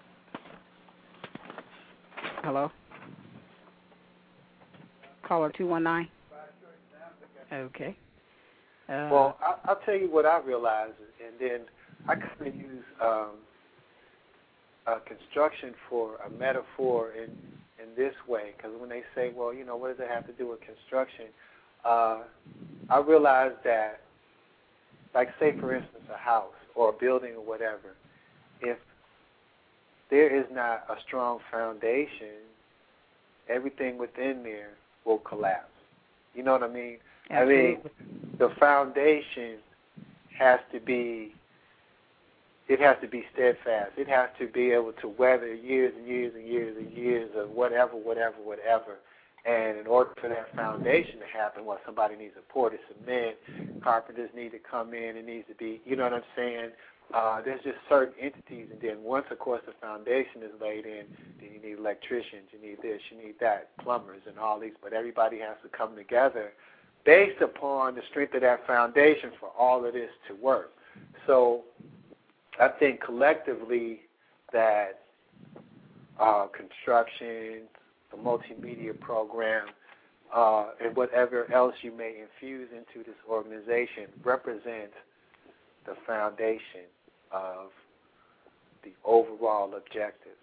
Hello? Caller two one nine? Okay. Uh, well, I, I'll tell you what I realize, and then I kind of use um, uh, construction for a metaphor in in this way, because when they say, well, you know, what does it have to do with construction, uh, I realize that, like, say, for instance, a house or a building or whatever, if there is not a strong foundation, everything within there will collapse. You know what I mean? Absolutely. I mean, the foundation has to be It has to be steadfast. It has to be able to weather years and years and years and years of whatever, whatever, whatever. And in order for that foundation to happen, well, somebody needs to pour the cement, carpenters need to come in, it needs to be, you know what I'm saying? Uh, there's just certain entities, and then once, of course, the foundation is laid in, then you need electricians, you need this, you need that, plumbers and all these, but everybody has to come together based upon the strength of that foundation for all of this to work. So I think collectively that uh, construction, the multimedia program, uh, and whatever else you may infuse into this organization represents the foundation of the overall objective.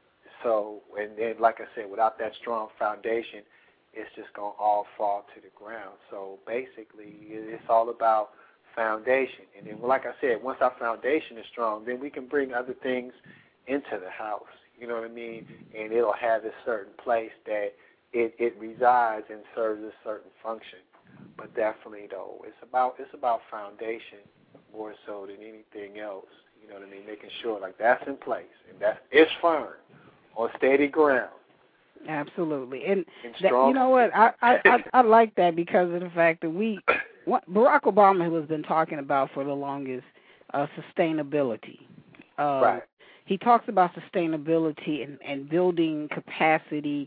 So, and then, like I said, without that strong foundation, it's just going to all fall to the ground. So basically, it's all about foundation. And then, like I said, once our foundation is strong, then we can bring other things into the house. You know what I mean? And it'll have a certain place that it, it resides and serves a certain function. But definitely, though, it's about it's about foundation more so than anything else. You know what I mean? Making sure like that's in place and that's it's firm on steady ground. Absolutely, and that, you know what? I, I I I like that because of the fact that we, what Barack Obama has been talking about for the longest, uh, sustainability. Uh, right. He talks about sustainability and, and building capacity,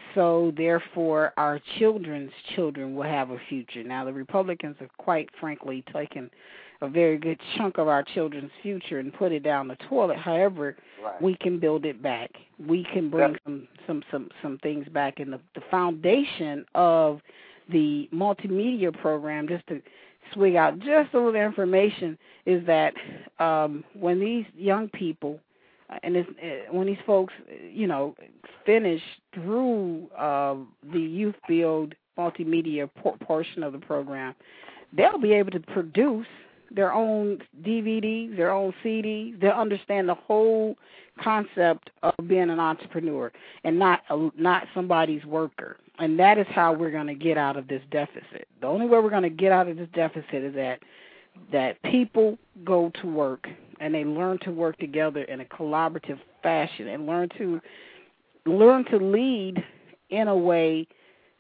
so therefore our children's children will have a future. Now the Republicans have quite frankly taken a very good chunk of our children's future and put it down the toilet. However, right. we can build it back. We can bring yep. some, some, some, some things back. And the, the foundation of the multimedia program, just to swig out just a little information, is that um, when these young people, and it's, uh, when these folks, you know, finish through uh, the Youth Build multimedia por- portion of the program, they'll be able to produce their own D V Ds, their own C Ds. They'll understand the whole concept of being an entrepreneur and not a, not somebody's worker. And that is how we're going to get out of this deficit. The only way we're going to get out of this deficit is that that people go to work and they learn to work together in a collaborative fashion and learn to learn to lead in a way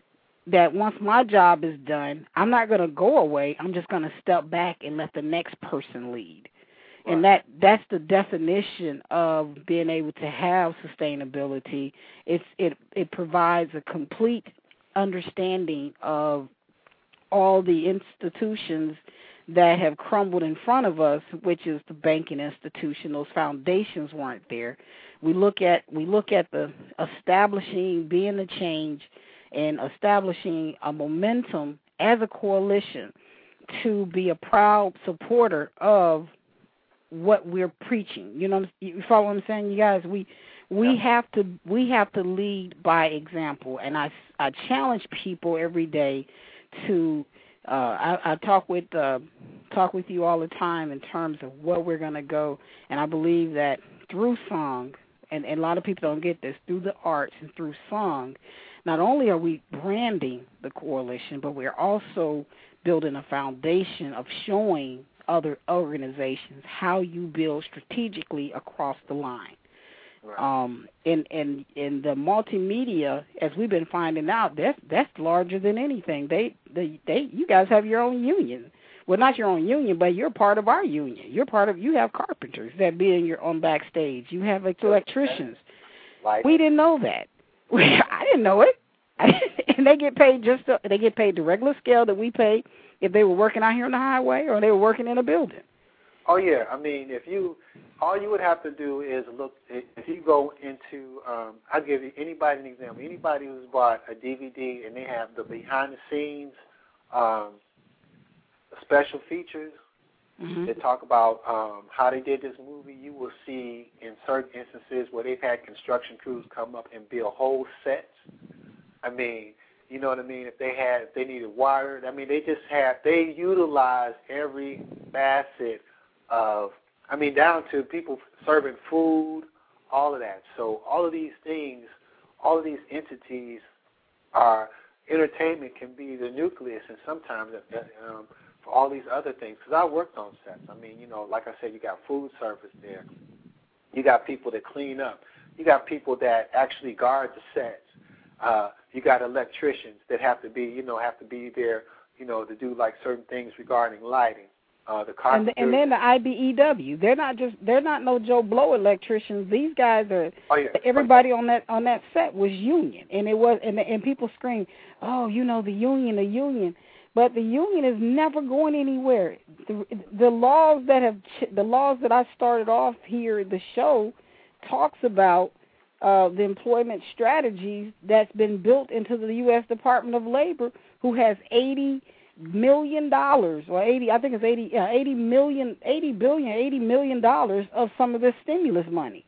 that once my job is done, I'm not going to go away. I'm just going to step back and let the next person lead. Right. And that that's the definition of being able to have sustainability. It's it it provides a complete understanding of all the institutions that have crumbled in front of us, which is the banking institution. Those foundations weren't there. We look at we look at the establishing, being the change, and establishing a momentum as a coalition to be a proud supporter of what we're preaching. You know, you follow what I'm saying, you guys? We we yeah. have to we have to lead by example, and I I challenge people every day to. Uh, I, I talk with uh, talk with you all the time in terms of where we're going to go, and I believe that through song, and, and a lot of people don't get this, through the arts and through song, not only are we branding the coalition, but we're also building a foundation of showing other organizations how you build strategically across the line. Right. Um, and, and, and the multimedia, as we've been finding out, that's, that's larger than anything. They, they, they, you guys have your own union. Well, not your own union, but you're part of our union. You're part of, you have carpenters that be in your own backstage. You have electricians. Right. We didn't know that. I didn't know it. And they get paid just, to, they get paid the regular scale that we pay if they were working out here on the highway or they were working in a building. Oh, yeah. I mean, if you, all you would have to do is look, if you go into, um, I'll give you anybody an example. Anybody who's bought a D V D and they have the behind-the-scenes um, special features mm-hmm. that talk about um, how they did this movie, you will see in certain instances where they've had construction crews come up and build whole sets. I mean, you know what I mean? If they had, if they needed water, I mean, they just have, they utilize every facet of, I mean, down to people serving food, all of that. So all of these things, all of these entities are, entertainment can be the nucleus, and sometimes um, for all these other things. Because I worked on sets. I mean, you know, like I said, you got food service there. You got people that clean up. You got people that actually guard the sets. Uh, you got electricians that have to be, you know, have to be there, you know, to do like certain things regarding lighting. Uh, the and, and then the I B E W, they're not just they're not no Joe Blow electricians. These guys are. Oh, yeah. Everybody on that on that set was union, and it was and and people scream, oh, you know, the union, the union, but the union is never going anywhere. The, the laws that have the laws that I started off here at the show talks about uh, the employment strategies that's been built into the U S Department of Labor, who has eighty million dollars, or eighty, I think it's eighty, uh, eighty million, eighty billion, eighty million dollars of some of this stimulus money.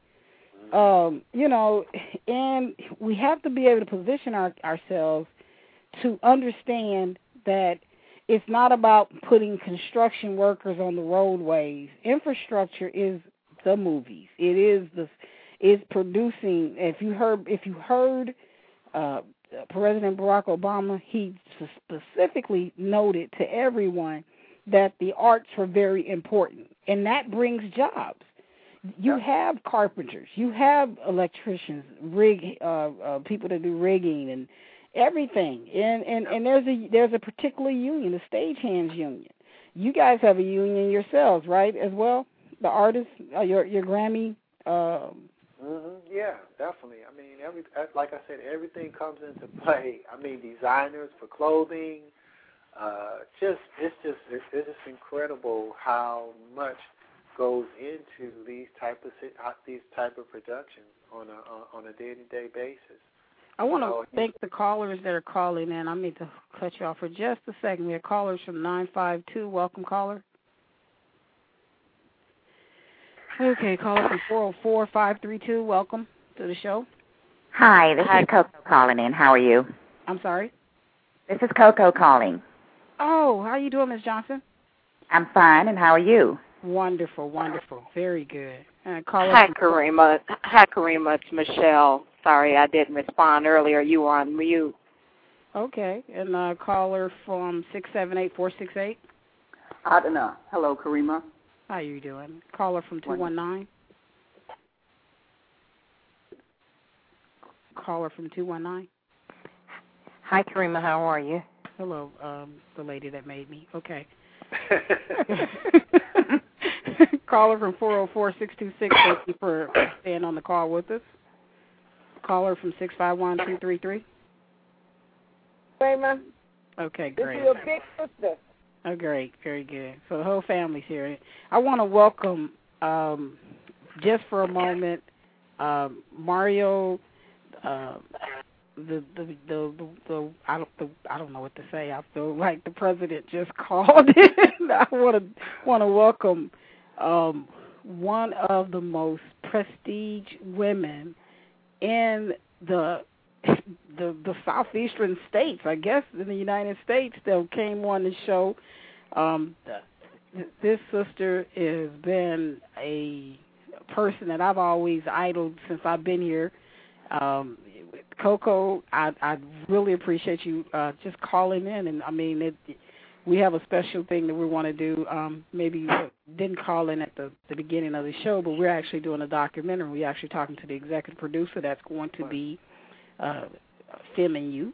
Um, you know, and we have to be able to position our, ourselves to understand that it's not about putting construction workers on the roadways. Infrastructure is the movies. It is the is producing. If you heard, if you heard. Uh, President Barack Obama, he specifically noted to everyone that the arts were very important, and that brings jobs. You have carpenters, you have electricians, rig uh, uh, people that do rigging and everything, and, and, and there's a there's a particular union, the stagehands union. You guys have a union yourselves, right? As well, the artists, uh, your your Grammy. Um, Mm-hmm. Yeah, definitely. I mean, every like I said, everything comes into play. I mean, designers for clothing. Uh, just it's just it's, it's just incredible how much goes into these type of these type of productions on a on a day-to-day basis. I want to thank the callers that are calling in. I need to cut you off for just a second. We have callers from nine five two. Welcome, caller. Okay, caller from four oh four, five three two. Welcome to the show. Hi, this Hi. is Coco calling in. How are you? I'm sorry? This is Coco calling. Oh, how are you doing, Miz Johnson? I'm fine, and how are you? Wonderful, wonderful. Very good. Uh, Hi, Karima. Hi, Karima. It's Michelle. Sorry I didn't respond earlier. You were on mute. Okay, and uh, caller from six seven eight, four six eight. Adana. Hello, Karima. How are you doing? Caller from two one nine. Caller from two one nine. Hi, Karima. How are you? Hello, um, the lady that made me. Okay. Caller from four oh four, six two six. Thank you for staying on the call with us. Caller from six five one, two three three. Raymond. Okay, great. This is your big sister. Oh, great. Very good. So the whole family's here. I want to welcome, um, just for a moment, um, Mario, uh, the, the, the, the, the, I don't, the, I don't know what to say. I feel like the president just called in. I want to, want to welcome, um, one of the most prestige women in the the the southeastern states, I guess, in the United States, that came on the show. Um, this sister has been a person that I've always idoled since I've been here. Um, Coco, I, I really appreciate you uh, just calling in, and I mean, it, we have a special thing that we want to do. Um, maybe you didn't call in at the, the beginning of the show, but we're actually doing a documentary. We're actually talking to the executive producer that's going to be uh, filming you.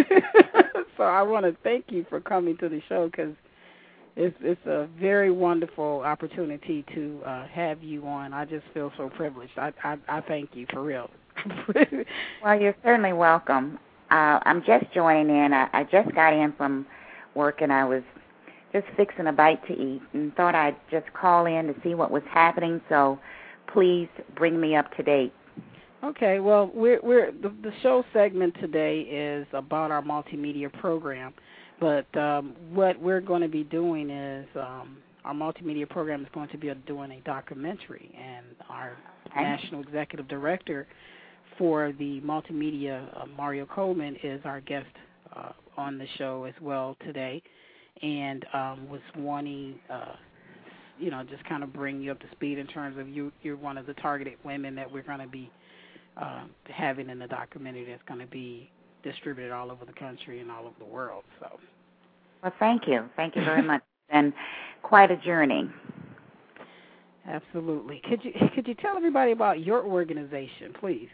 So I want to thank you for coming to the show, because it's, it's a very wonderful opportunity to uh, have you on. I just feel so privileged. I, I, I thank you, for real. Well, you're certainly welcome. Uh, I'm just joining in. I, I just got in from work, and I was just fixing a bite to eat and thought I'd just call in to see what was happening, so please bring me up to date. Okay, well, we're, we're the, the show segment today is about our multimedia program, but um, what we're going to be doing is um, our multimedia program is going to be doing a documentary, and our okay. national executive director for the multimedia, uh, Mario Coleman, is our guest uh, on the show as well today, and um, was wanting, uh, you know, just kind of bring you up to speed in terms of you, you're one of the targeted women that we're going to be uh, having in the documentary that's going to be distributed all over the country and all over the world. So, well, thank you. Thank you very much. And quite a journey. Absolutely. Could you could you tell everybody about your organization, please?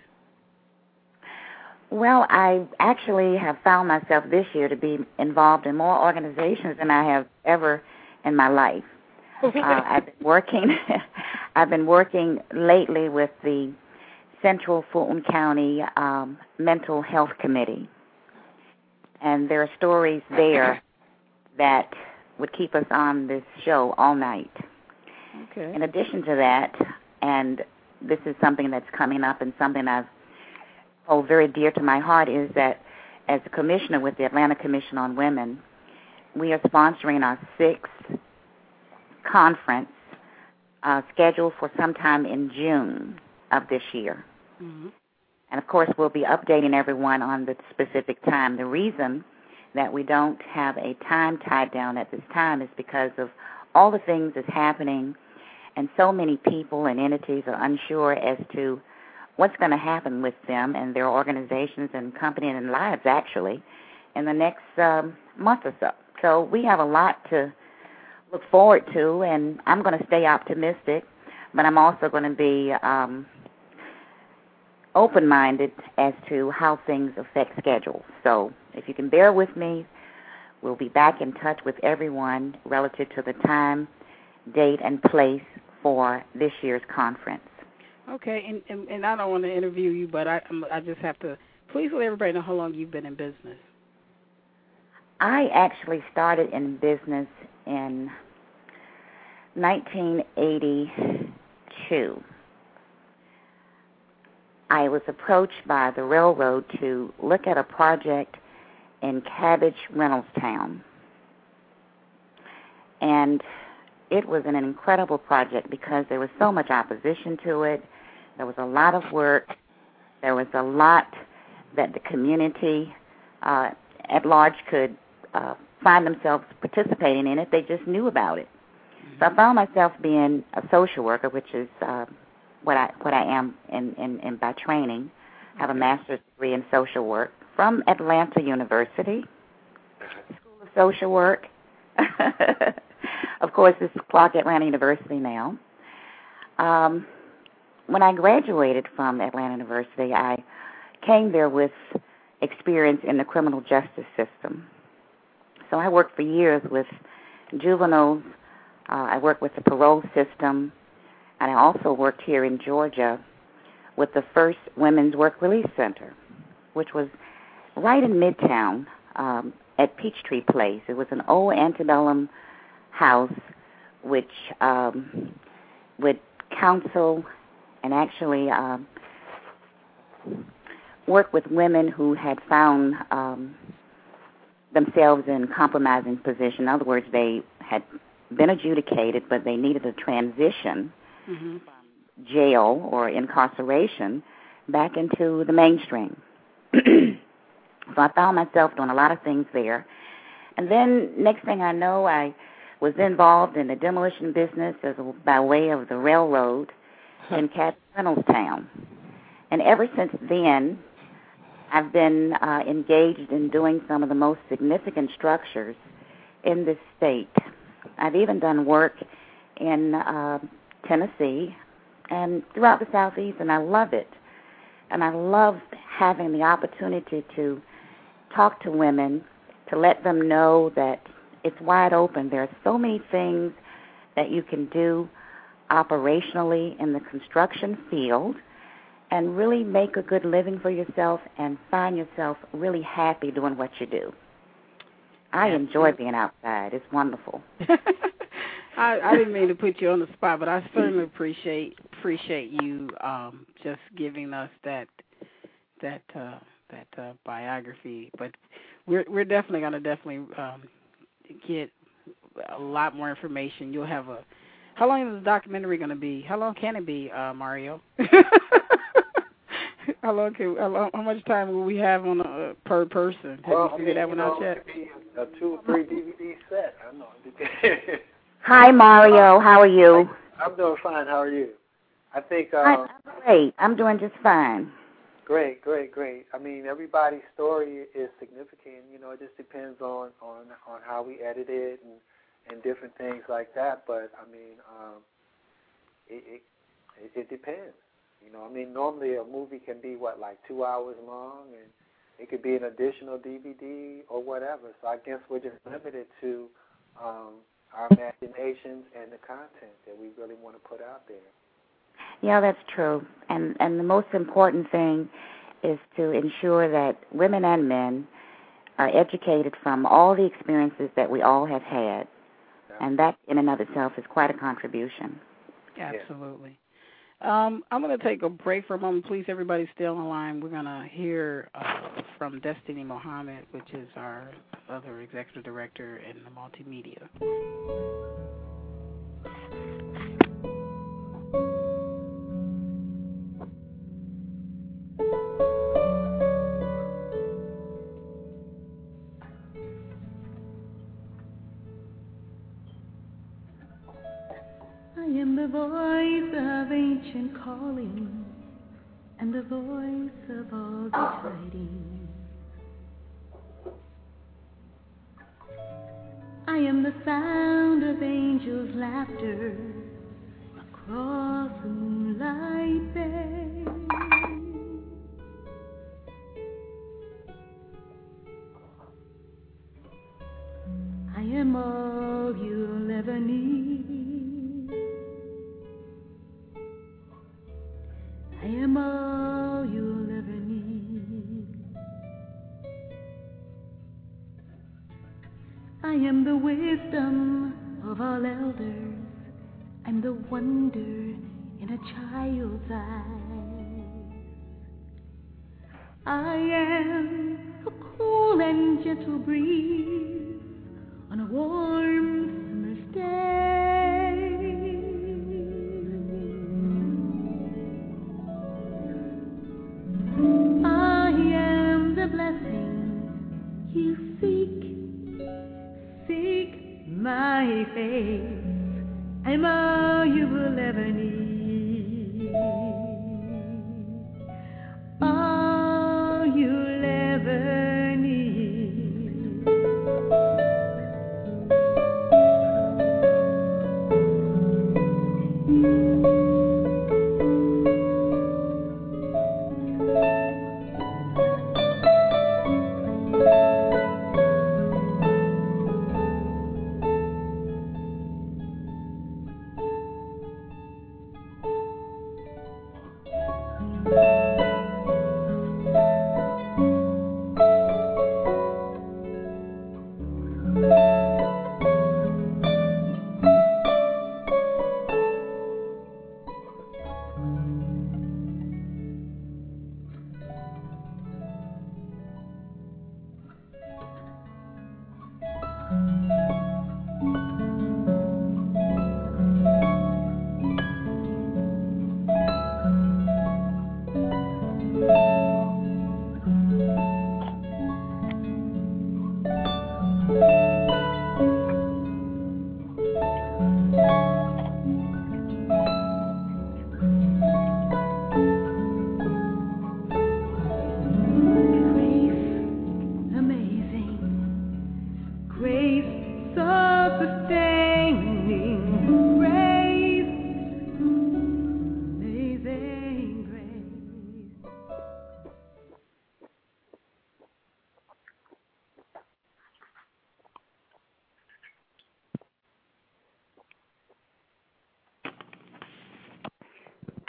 Well, I actually have found myself this year to be involved in more organizations than I have ever in my life. uh, I've been working. I've been working lately with the Central Fulton County um, Mental Health Committee, and there are stories there that would keep us on this show all night. Okay. In addition to that, and this is something that's coming up and something I've hold very dear to my heart, is that as a commissioner with the Atlanta Commission on Women, we are sponsoring our sixth conference uh, scheduled for sometime in June of this year. Mm-hmm. And, of course, we'll be updating everyone on the specific time. The reason that we don't have a time tied down at this time is because of all the things that's happening, and so many people and entities are unsure as to what's going to happen with them and their organizations and companies and lives, actually, in the next um, month or so. So we have a lot to look forward to, and I'm going to stay optimistic, but I'm also going to be um, open-minded as to how things affect schedules. So if you can bear with me, we'll be back in touch with everyone relative to the time, date, and place for this year's conference. Okay, and, and, and I don't want to interview you, but I I just have to, please let everybody know how long you've been in business. I actually started in business in nineteen eighty-two. I was approached by the railroad to look at a project in Cabbage, Reynoldstown. And it was an incredible project because there was so much opposition to it. There was a lot of work. There was a lot that the community uh, at large could uh, find themselves participating in if they just knew about it. Mm-hmm. So I found myself being a social worker, which is uh, what I what I am in, in, in by training. I have a master's degree in social work from Atlanta University, School of Social Work. Of course, this is Clark Atlanta University now. Um, when I graduated from Atlanta University, I came there with experience in the criminal justice system. So I worked for years with juveniles. Uh, I worked with the parole system, and I also worked here in Georgia with the first Women's Work Release Center, which was right in Midtown um, at Peachtree Place. It was an old antebellum house which um, would counsel and actually um, work with women who had found um, themselves in compromising position. In other words, they had been adjudicated, but they needed a transition mm-hmm. from jail or incarceration back into the mainstream. So I found myself doing a lot of things there. And then next thing I know, I was involved in the demolition business as a, by way of the railroad in Cat Reynoldstown. And ever since then, I've been uh, engaged in doing some of the most significant structures in this state. I've even done work in uh, Tennessee and throughout the Southeast, and I love it. And I love having the opportunity to talk to women, to let them know that it's wide open. There are so many things that you can do operationally in the construction field and really make a good living for yourself and find yourself really happy doing what you do. I yeah. enjoy being outside. It's wonderful. I, I didn't mean to put you on the spot, but I certainly appreciate appreciate you um, just giving us that that uh, that uh, biography. But we're we're definitely going to definitely um, get a lot more information. You'll have a. How long is the documentary going to be? How long can it be, uh, Mario? How long can? How, long, how much time will we have on a, per person? Have well, you figured I that mean, one out know, yet? It could be a two or three D V D set. I know. Hi, Mario. How are you? I'm doing fine. How are you? I think. Uh, I'm great. I'm doing just fine. Great, great, great. I mean, everybody's story is significant. You know, it just depends on on, on how we edit it and, and different things like that. But I mean, um, it, it it depends. You know, I mean, normally a movie can be what, like two hours long, and it could be an additional D V D or whatever. So I guess we're just limited to um, our imaginations and the content that we really want to put out there. Yeah, that's true. And and the most important thing is to ensure that women and men are educated from all the experiences that we all have had. Yeah. And that in and of itself is quite a contribution. Absolutely. Um, I'm going to take a break for a moment. Please, everybody stay on the line. We're going to hear uh, from Destiny Mohammed, which is our other executive director in the multimedia. I am the voice of ancient calling, and the voice of all the tidings. I am the sound of angels' laughter across the moonlight bay. I am all you'll ever need. I am all you'll ever need. I am the wisdom of all elders. I'm the wonder in a child's eyes. I am a cool and gentle breeze on a warm summer's day. I am the blessing you seek. Seek my face. I'm all you will ever need. All you'll ever need.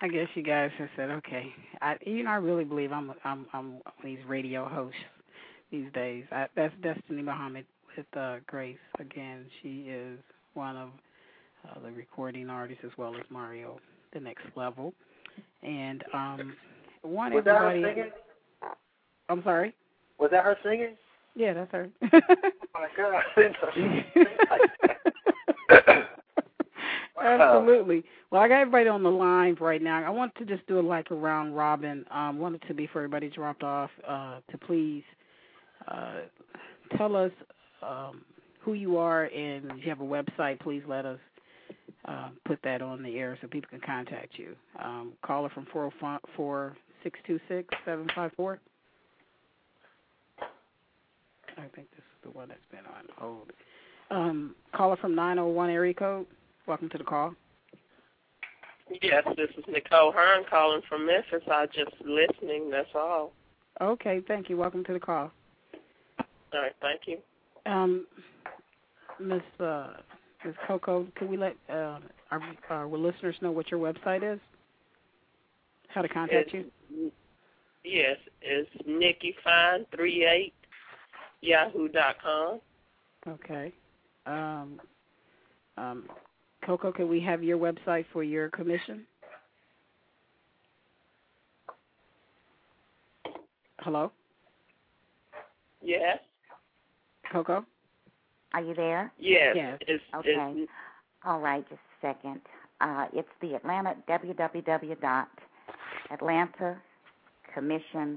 I guess you guys have said, okay. I, you know, I really believe I'm I'm I'm these radio hosts these days. I, that's Destiny Muhammad with uh, Grace. Again, she is one of uh, the recording artists as well as Mario, the next level. And um, one Was everybody. that her singing? I'm sorry. Was that her singing? Yeah, that's her. Oh my God! I didn't know she was like that. Absolutely. Well, I got everybody on the line right now. I want to just do it like a round robin. Um, wanted to, before everybody dropped off, uh, to please uh, tell us um, who you are, and if you have a website, please let us uh, put that on the air so people can contact you. Um, caller from four oh four, six two six, seven five four. I think this is the one that's been on hold. Um, caller from nine oh one area code. Welcome to the call. Yes, this is Nicole Hearn calling from Memphis. I just listening, that's all. Okay, thank you. Welcome to the call. All right, thank you. Um, Miss uh, Miss Coco, can we let uh, our, our listeners know what your website is? How to contact it's, you? Yes, it's Nikki Fine thirty-eight yahoo dot com. Okay. Um, um, Coco, can we have your website for your commission? Hello? Yes. Coco? Are you there? Yes. Yes. It's, Okay. It's, All right, just a second. Uh, it's the Atlanta, w w w dot atlanta commission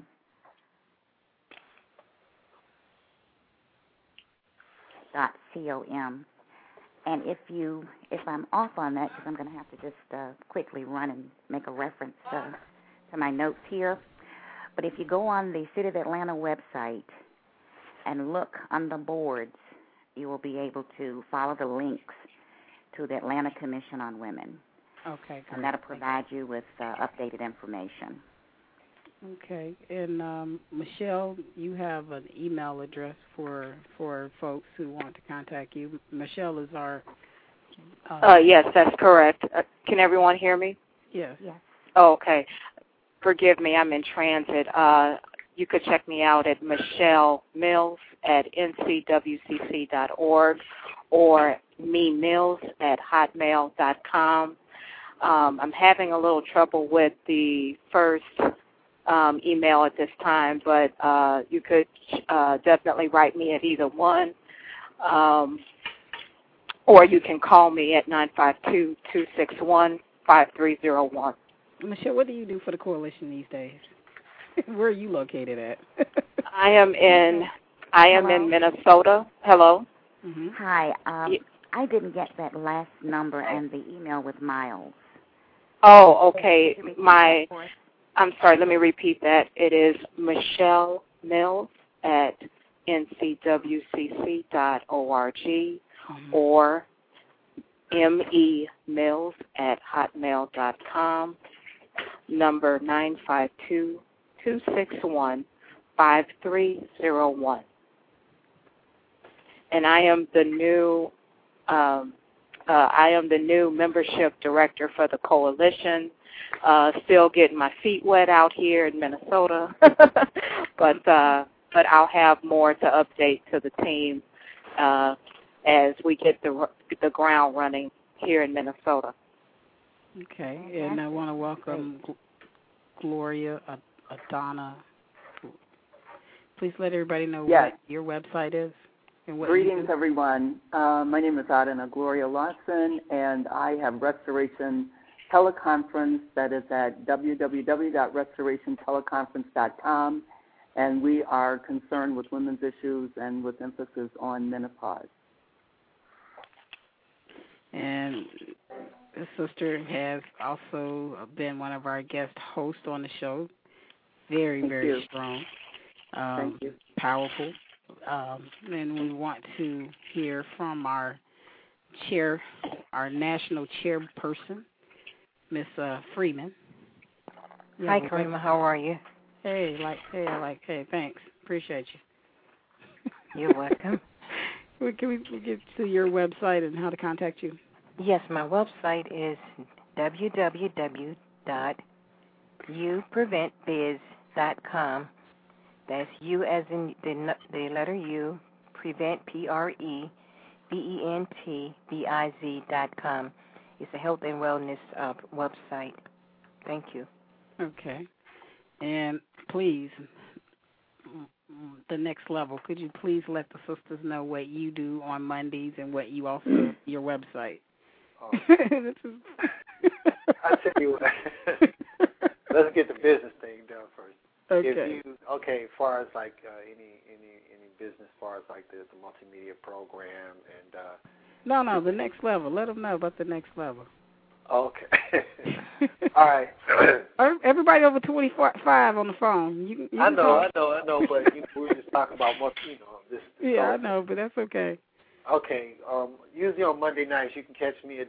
dot com. And if you, if I'm off on that, because I'm going to have to just uh, quickly run and make a reference uh, to my notes here. But if you go on the City of Atlanta website and look on the boards, you will be able to follow the links to the Atlanta Commission on Women. Okay. Great. And that'll provide you with uh, updated information. Okay. And um, Michelle, you have an email address for for folks who want to contact you. Michelle is our. Uh, uh, yes, that's correct. Uh, can everyone hear me? Yes. Yes. Oh, okay. Forgive me, I'm in transit. Uh, you could check me out at Michelle Mills at n c w c c dot org or me mills at hotmail dot com. Um, I'm having a little trouble with the first um, email at this time, but uh, you could uh, definitely write me at either one. Um, or you can call me at nine five two, two six one, five three zero one. Michelle, what do you do for the coalition these days? Where are you located at? I am in I am Hello? in Minnesota. Hello. Mm-hmm. Hi. Um, Yeah. I didn't get that last number and the email with Miles. Oh, okay. My I'm sorry, let me repeat that. It is Michelle Mills at n c w c c dot org mm-hmm. or me mills at hotmail dot com, number nine five two, two six one, five three zero one. And I am the new um, uh, I am the new membership director for the coalition. Uh, still getting my feet wet out here in Minnesota, but uh, but I'll have more to update to the team uh, as we get the the ground running here in Minnesota. Okay, and I want to welcome Gl- Gloria Adana. Please let everybody know Yes. what your website is. And what Greetings, everyone. Uh, my name is Adana Gloria Lawson, and I have Restoration Teleconference that is at w w w dot restoration teleconference dot com, and we are concerned with women's issues and with emphasis on menopause. And the sister has also been one of our guest hosts on the show. Very, Thank very you. strong. Um, Thank you. Powerful. Um, and we want to hear from our chair, our national chairperson, Miss uh, Freeman. Hi, Karima. How are you? Hey, like, hey, I like, hey, thanks. Appreciate you. You're welcome. Can we get to your website and how to contact you? Yes, my website is w w w dot u prevent biz dot com. That's U as in the, the letter U, prevent, P R E V E N T B I Z dot com. It's a health and wellness uh, website. Thank you. Okay. And please, the next level, could you please let the sisters know what you do on Mondays and what you also, your website? Oh. This is I tell you what, let's get the business thing done first. Okay. If you, okay, as far as like uh, any any any business, as far as like the, the multimedia program and. Uh, no, no, the next level. Let them know about the next level. Okay. All right. Everybody over twenty-five on the phone. You, you I can know, talk. I know, I know, but you know, we were just talking about what you know this. this yeah, whole I know, but that's okay. Okay. Um, usually on Monday nights, you can catch me at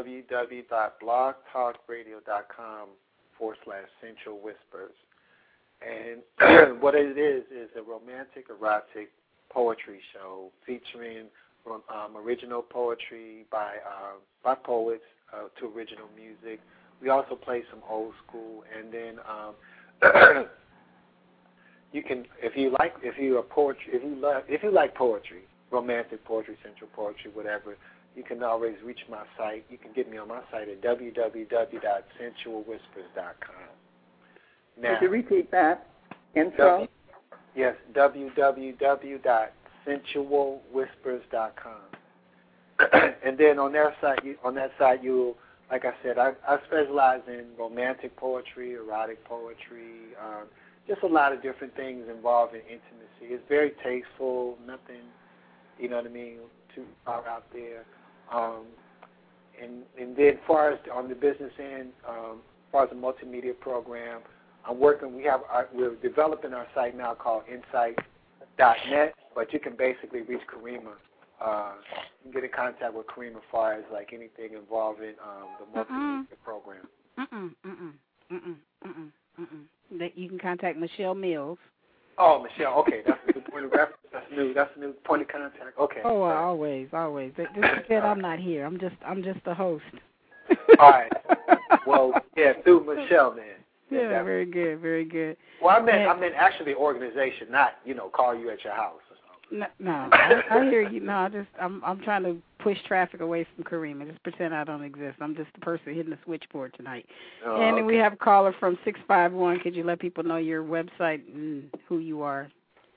www.blogtalkradio.com forward slash Sensual Whispers. And what it is is a romantic, erotic poetry show featuring um, original poetry by uh, by poets uh, to original music. We also play some old school, and then um, you can, if you like, if you are poetry, if you love, if you like poetry, romantic poetry, sensual poetry, whatever, you can always reach my site. You can get me on my site at w w w dot sensual whispers dot com. Now, could you repeat that? Intro? W, yes, w w w dot sensual whispers dot com. And then on their site, you, on that site, you, like I said, I, I specialize in romantic poetry, erotic poetry, um, just a lot of different things involving intimacy. It's very tasteful, nothing, you know what I mean, too far out there. Um, and and then as far as on the business end, um, as far as the multimedia program, I'm working, we have, our, we're developing our site now called insight dot net, but you can basically reach Karima. Uh, you can get in contact with Karima as far as like anything involving um, the multimedia Mm-mm. program. Mm-mm, mm-mm, mm-mm, mm-mm, mm-mm. That you can contact Michelle Mills. Oh, Michelle, okay, that's a new point of reference. That's new. That's a new point of contact. Okay. Oh, well, right. always, always. Just pretend I'm not here. I'm just, I'm just the host. All right. Well, yeah, through Michelle, then. Yeah, that, very good, very good. Well, I meant, and, I meant actually organization, not you know, call you at your house or something. No, no I, I hear you. No, I just, I'm, I'm trying to push traffic away from Karima. Just pretend I don't exist. I'm just the person hitting the switchboard tonight. Oh, and then okay. we have a caller from six five one. Could you let people know your website and who you are?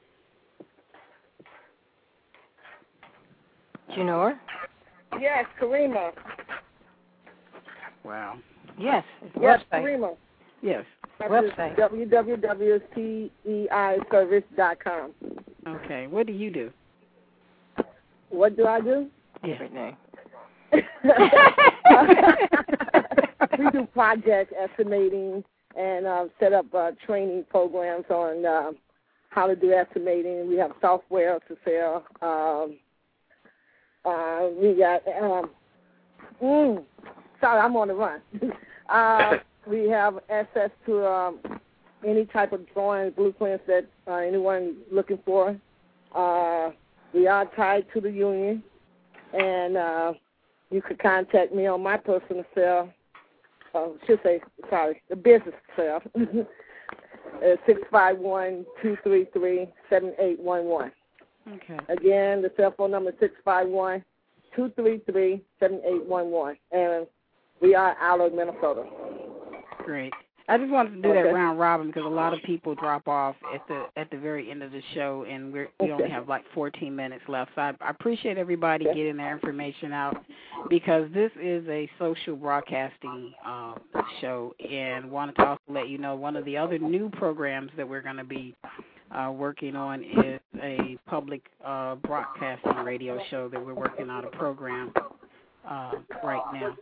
Do you know her? Yes, Karima. Wow. Yes. Yes, website. Karima. Yes. Website. w w w dot t e i service dot com. Okay. What do you do? What do I do? Everything. We do project estimating and uh, set up uh, training programs on uh, how to do estimating. We have software to sell. Um, uh, we got, um, mm, sorry, I'm on the run. uh, we have access to um, any type of drawings, blueprints that uh, anyone looking for. Uh, we are tied to the union, and uh, you could contact me on my personal cell. I should say, sorry, the business cell. six five one, two three three, seven eight one one. Okay. Again, the cell phone number is six five one, two three three, seven eight one one. And we are out of Minnesota. Great. I just wanted to do okay. that round robin because a lot of people drop off at the at the very end of the show, and we're, we okay. only have like fourteen minutes left. So I, I appreciate everybody okay. getting their information out because this is a social broadcasting um, show, and wanted to also let you know one of the other new programs that we're going to be uh, working on is a public uh, broadcasting radio show that we're working on a program uh, right now.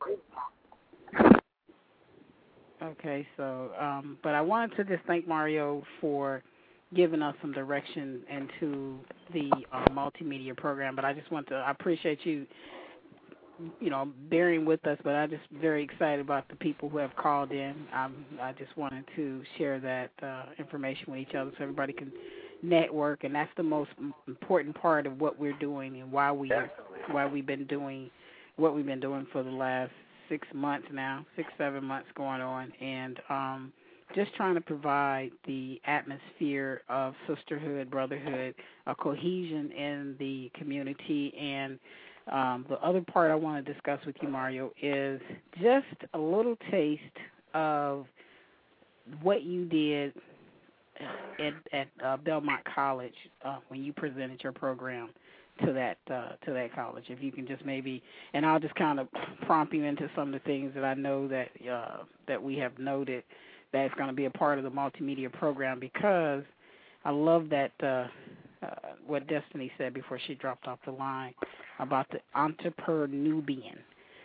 Okay, so, um, but I wanted to just thank Mario for giving us some direction into the uh, multimedia program, but I just want to, I appreciate you, you know, bearing with us, but I'm just very excited about the people who have called in. Um, I just wanted to share that uh, information with each other so everybody can network, and that's the most important part of what we're doing and why we, Definitely. why we've been doing what we've been doing for the last six months now, six, seven months going on, and um, just trying to provide the atmosphere of sisterhood, brotherhood, a cohesion in the community. And um, the other part I want to discuss with you, Mario, is just a little taste of what you did at, at uh, Belmont College uh, when you presented your program to that uh, to that college. If you can just maybe, and I'll just kind of prompt you into some of the things that I know that uh, that we have noted that's going to be a part of the multimedia program, because I love that uh, uh, what Destiny said before she dropped off the line about the entrepreneubian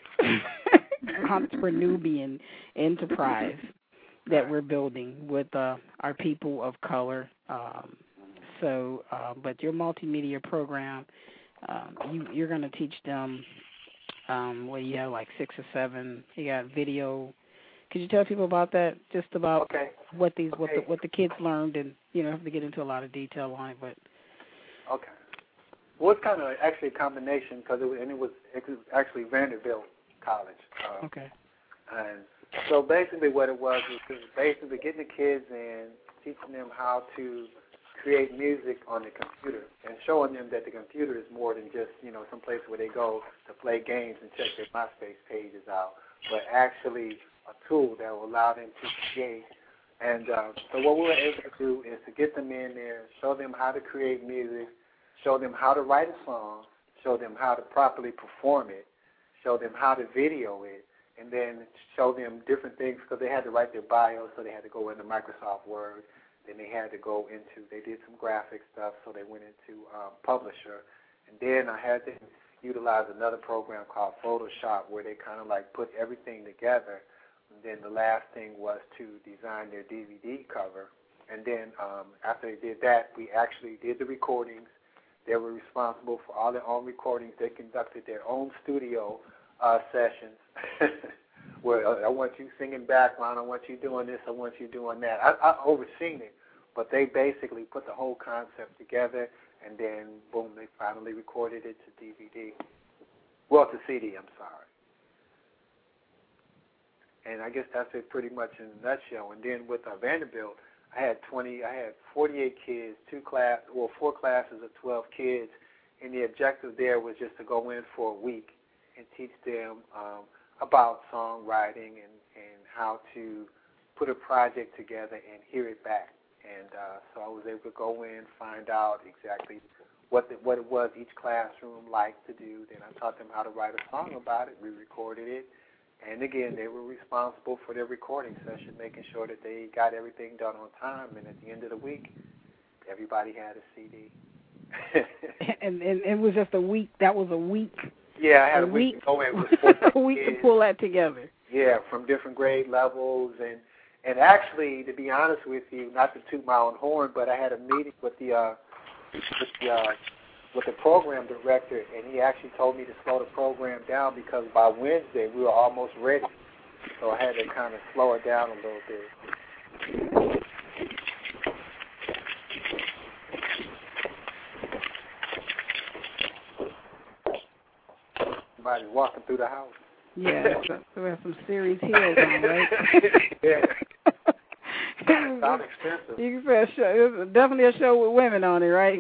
entrepreneubian enterprise that we're building with uh, our people of color. Um, so, uh, but your multimedia program, um, you, you're going to teach them. Um, what do you have, like six or seven? You got video. Could you tell people about that? Just about okay. what these what okay. the what the kids learned, and you know, have to get into a lot of detail on it. But okay, well, it's kind of actually a combination, because it was, and it was, it was actually Vanderbilt College. Uh, okay. And so basically, what it was was basically getting the kids in, teaching them how to create music on the computer, and showing them that the computer is more than just, you know, some place where they go to play games and check their MySpace pages out, but actually a tool that will allow them to create. And uh, so what we were able to do is to get them in there, show them how to create music, show them how to write a song, show them how to properly perform it, show them how to video it, and then show them different things, because they had to write their bio, so they had to go into Microsoft Word. Then they had to go into, they did some graphic stuff, so they went into um, Publisher. And then I had them utilize another program called Photoshop, where they kind of like put everything together. And then the last thing was to design their D V D cover. And then um, after they did that, we actually did the recordings. They were responsible for all their own recordings. They conducted their own studio uh, sessions. Where uh, I want you singing background, I want you doing this, I want you doing that. I, I overseen it, but they basically put the whole concept together, and then, boom, they finally recorded it to D V D. Well, to C D, I'm sorry. And I guess that's it pretty much in a nutshell. And then with uh, Vanderbilt, I had twenty, I had forty-eight kids, two class, well, four classes of twelve kids, and the objective there was just to go in for a week and teach them um, about songwriting and, and how to put a project together and hear it back. And uh, so I was able to go in, find out exactly what the, what it was each classroom liked to do. Then I taught them how to write a song about it. We recorded it. And, again, they were responsible for their recording session, making sure that they got everything done on time. And at the end of the week, everybody had a C D. and, and it was just a week. That was a week. Yeah, I had a a week, week to go in with a week kids. to pull that together. Yeah, from different grade levels. And, and actually, to be honest with you, not to toot my own horn, but I had a meeting with the uh, with the, uh, with the program director, and he actually told me to slow the program down because by Wednesday we were almost ready. So I had to kind of slow it down a little bit. Somebody walking through the house. Yeah, so, so we have some serious heels on, right? Yeah. Sounds expensive. You can say a show, it's definitely a show with women on it, right?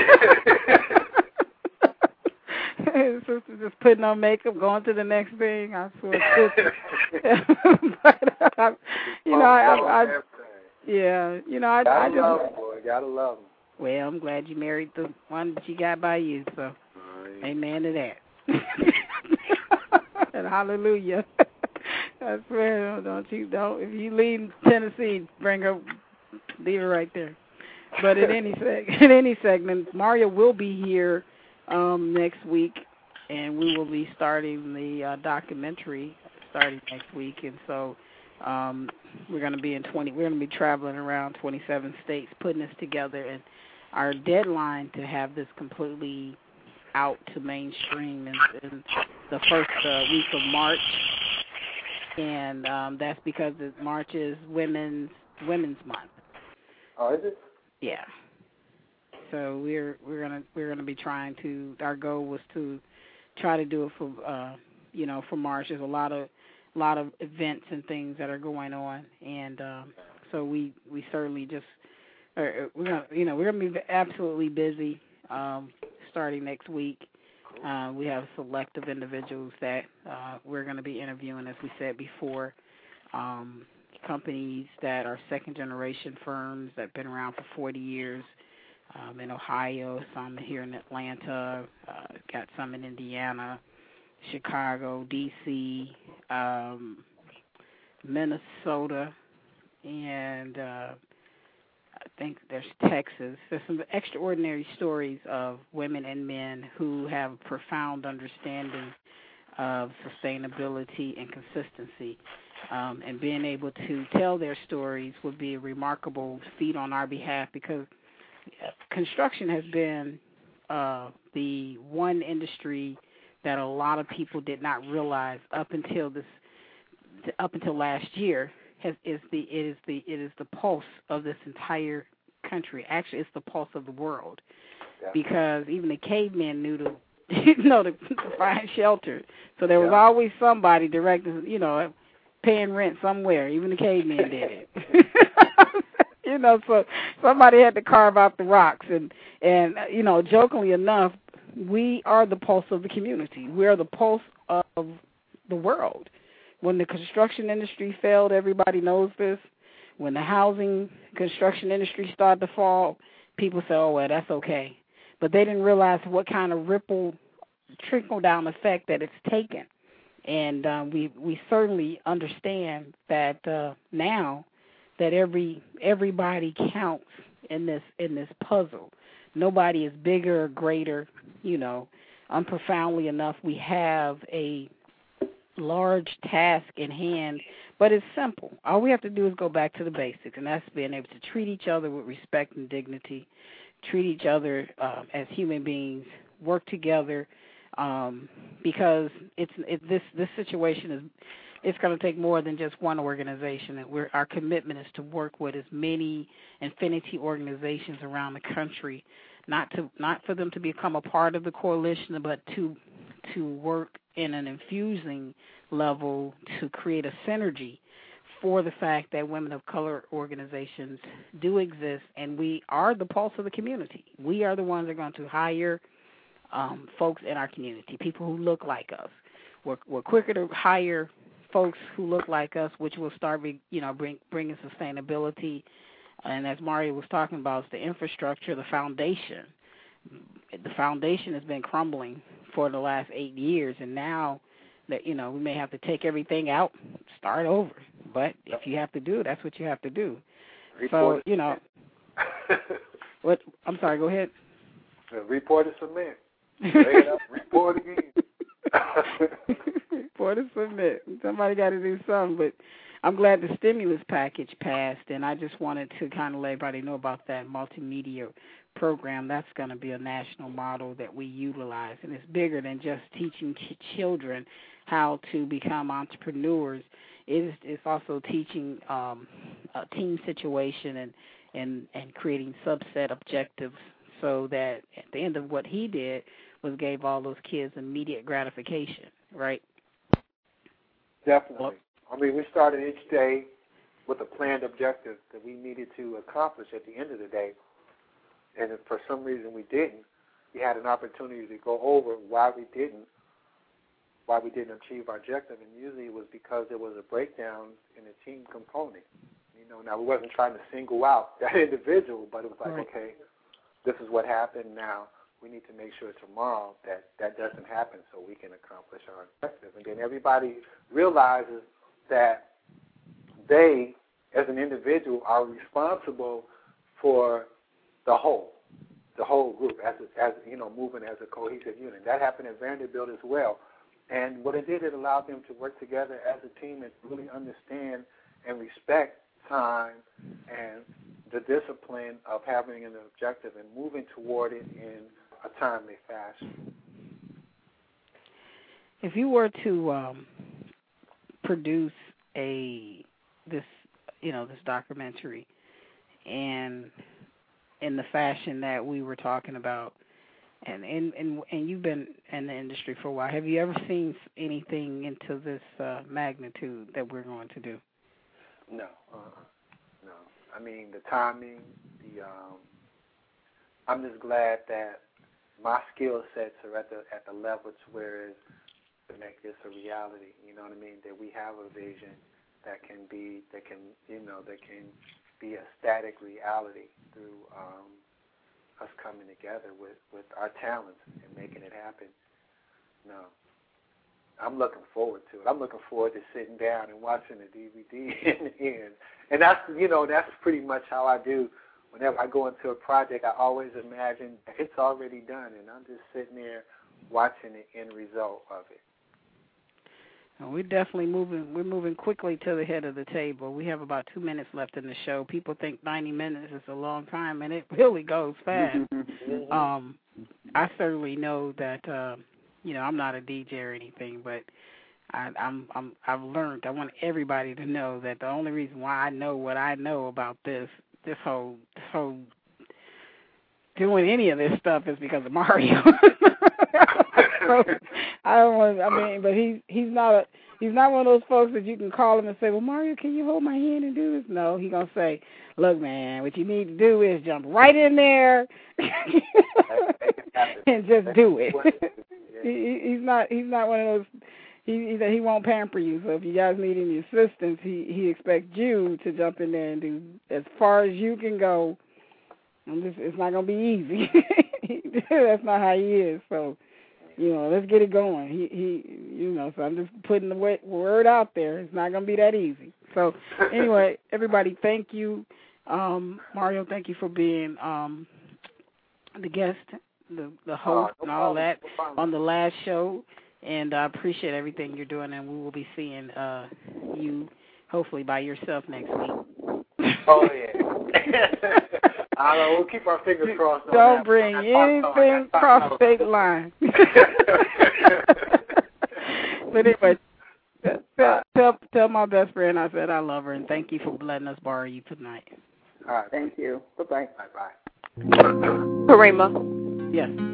Sister just putting on makeup, going to the next thing. I swear, but uh, you know, I, I, I yeah, you know, I, gotta I just love him, boy. Gotta love him. Well, I'm glad you married the one that you got by you, so right. Amen to that. And hallelujah. I swear, don't you don't. If you leave Tennessee, bring her, leave her right there. But in any seg- in any segment, Mario will be here um, next week, and we will be starting the uh, documentary starting next week. And so um, we're going to be in twenty. We're going to be traveling around twenty-seven states, putting this together. And our deadline to have this completely out to mainstream is in the first uh, week of March. And um, that's because March is Women's Women's Month. Oh, is it? Yeah. So we're we're gonna we're gonna be trying to. Our goal was to try to do it for uh, you know for March. There's a lot of a lot of events and things that are going on, and um, so we we certainly just are, we're gonna you know we're gonna be absolutely busy um, starting next week. Uh, we have selective individuals that uh, we're going to be interviewing, as we said before, um, companies that are second-generation firms that have been around for forty years um, in Ohio, some here in Atlanta, uh, got some in Indiana, Chicago, D C, um, Minnesota, and uh, I think there's Texas. There's some extraordinary stories of women and men who have profound understanding of sustainability and consistency. Um, and being able to tell their stories would be a remarkable feat on our behalf, because construction has been uh, the one industry that a lot of people did not realize up until this, up until last year. Has, is the it is the it is the pulse of this entire country. Actually, it's the pulse of the world, yeah. Because even the cavemen knew to you know to, to find shelter. So there was yeah. always somebody directing, you know, paying rent somewhere. Even the cavemen did it. You know, so somebody had to carve out the rocks, and and you know, jokingly enough, we are the pulse of the community. We are the pulse of the world. When the construction industry failed, everybody knows this. When the housing construction industry started to fall, people say, oh, well, that's okay. But they didn't realize what kind of ripple, trickle-down effect that it's taken. And um, we we certainly understand that uh, now that every everybody counts in this in this puzzle. Nobody is bigger or greater, you know. Unprofoundly enough, we have a large task in hand, but it's simple. All we have to do is go back to the basics, and that's being able to treat each other with respect and dignity, treat each other um, as human beings, work together, um, because it's it, this this situation is it's going to take more than just one organization. And we're, our commitment is to work with as many infinity organizations around the country, not to not for them to become a part of the coalition, but to to work in an infusing level to create a synergy for the fact that women of color organizations do exist, and we are the pulse of the community. We are the ones that are going to hire um, folks in our community, people who look like us. We're, we're quicker to hire folks who look like us, which will start, you know, bring, bringing sustainability. And as Mario was talking about, it's the infrastructure, the foundation. The foundation has been crumbling for the last eight years, and now that, you know, we may have to take everything out, start over. But if you have to do it, that's what you have to do. Report so, you know, what? I'm sorry, go ahead. Report is submit. It up, report again. Report is submit. Somebody got to do something, but I'm glad the stimulus package passed, and I just wanted to kind of let everybody know about that multimedia program. That's going to be a national model that we utilize, and it's bigger than just teaching ch- children how to become entrepreneurs. It's, it's also teaching um, a team situation and, and, and creating subset objectives so that at the end of what he did was gave all those kids immediate gratification, right? Definitely. Well, I mean, we started each day with a planned objective that we needed to accomplish at the end of the day. And if for some reason we didn't, we had an opportunity to go over why we didn't, why we didn't achieve our objective. And usually it was because there was a breakdown in the team component. You know, now we wasn't trying to single out that individual, but it was like, right. okay, this is what happened. Now we need to make sure tomorrow that that doesn't happen so we can accomplish our objective. And then everybody realizes that they, as an individual, are responsible for the whole, the whole group, as as you know, moving as a cohesive unit. That happened at Vanderbilt as well. And what it did, it allowed them to work together as a team and really understand and respect time and the discipline of having an objective and moving toward it in a timely fashion. If you were to um, produce a this you know this documentary, and in the fashion that we were talking about, And, and and and you've been in the industry for a while. Have you ever seen anything into this uh, magnitude that we're going to do? No, uh, no. I mean, the timing, the um, I'm just glad that my skill sets are at the at the level to where it's to make this a reality. You know what I mean? That we have a vision that can be that can you know that can be a static reality through. Um, us coming together with, with our talents and making it happen. No. I'm looking forward to it. I'm looking forward to sitting down and watching the D V D in the end. And that's, you know, that's pretty much how I do. Whenever I go into a project, I always imagine it's already done, and I'm just sitting there watching the end result of it. We're definitely moving. We're moving quickly to the head of the table. We have about two minutes left in the show. People think ninety minutes is a long time, and it really goes fast. um, I certainly know that. Uh, you know, I'm not a D J or anything, but I, I'm, I'm, I've learned. I want everybody to know that the only reason why I know what I know about this, this whole, this whole doing any of this stuff is because of Mario. So, I don't want. I mean, but he's he's not a he's not one of those folks that you can call him and say, "Well, Mario, can you hold my hand and do this?" No, he's gonna say, "Look, man, what you need to do is jump right in there and just do it." he, he's not he's not one of those. He he, he won't pamper you. So if you guys need any assistance, he he expects you to jump in there and do as far as you can go. And this, it's not gonna be easy. That's not how he is. So. You know, let's get it going. He, he, you know, so I'm just putting the word out there. It's not going to be that easy. So, anyway, everybody, thank you. Um, Mario, thank you for being um, the guest, the, the host, uh, no and all problem. that no on the last show. And I appreciate everything you're doing, and we will be seeing uh, you, hopefully, by yourself next week. Oh, yeah. I don't know, we'll keep our fingers crossed. Don't on bring that. anything across state line. But anyway, tell, tell, tell my best friend I said I love her, and thank you for letting us borrow you tonight. All right. Thank you. Bye-bye. Bye-bye. Karima. Yes.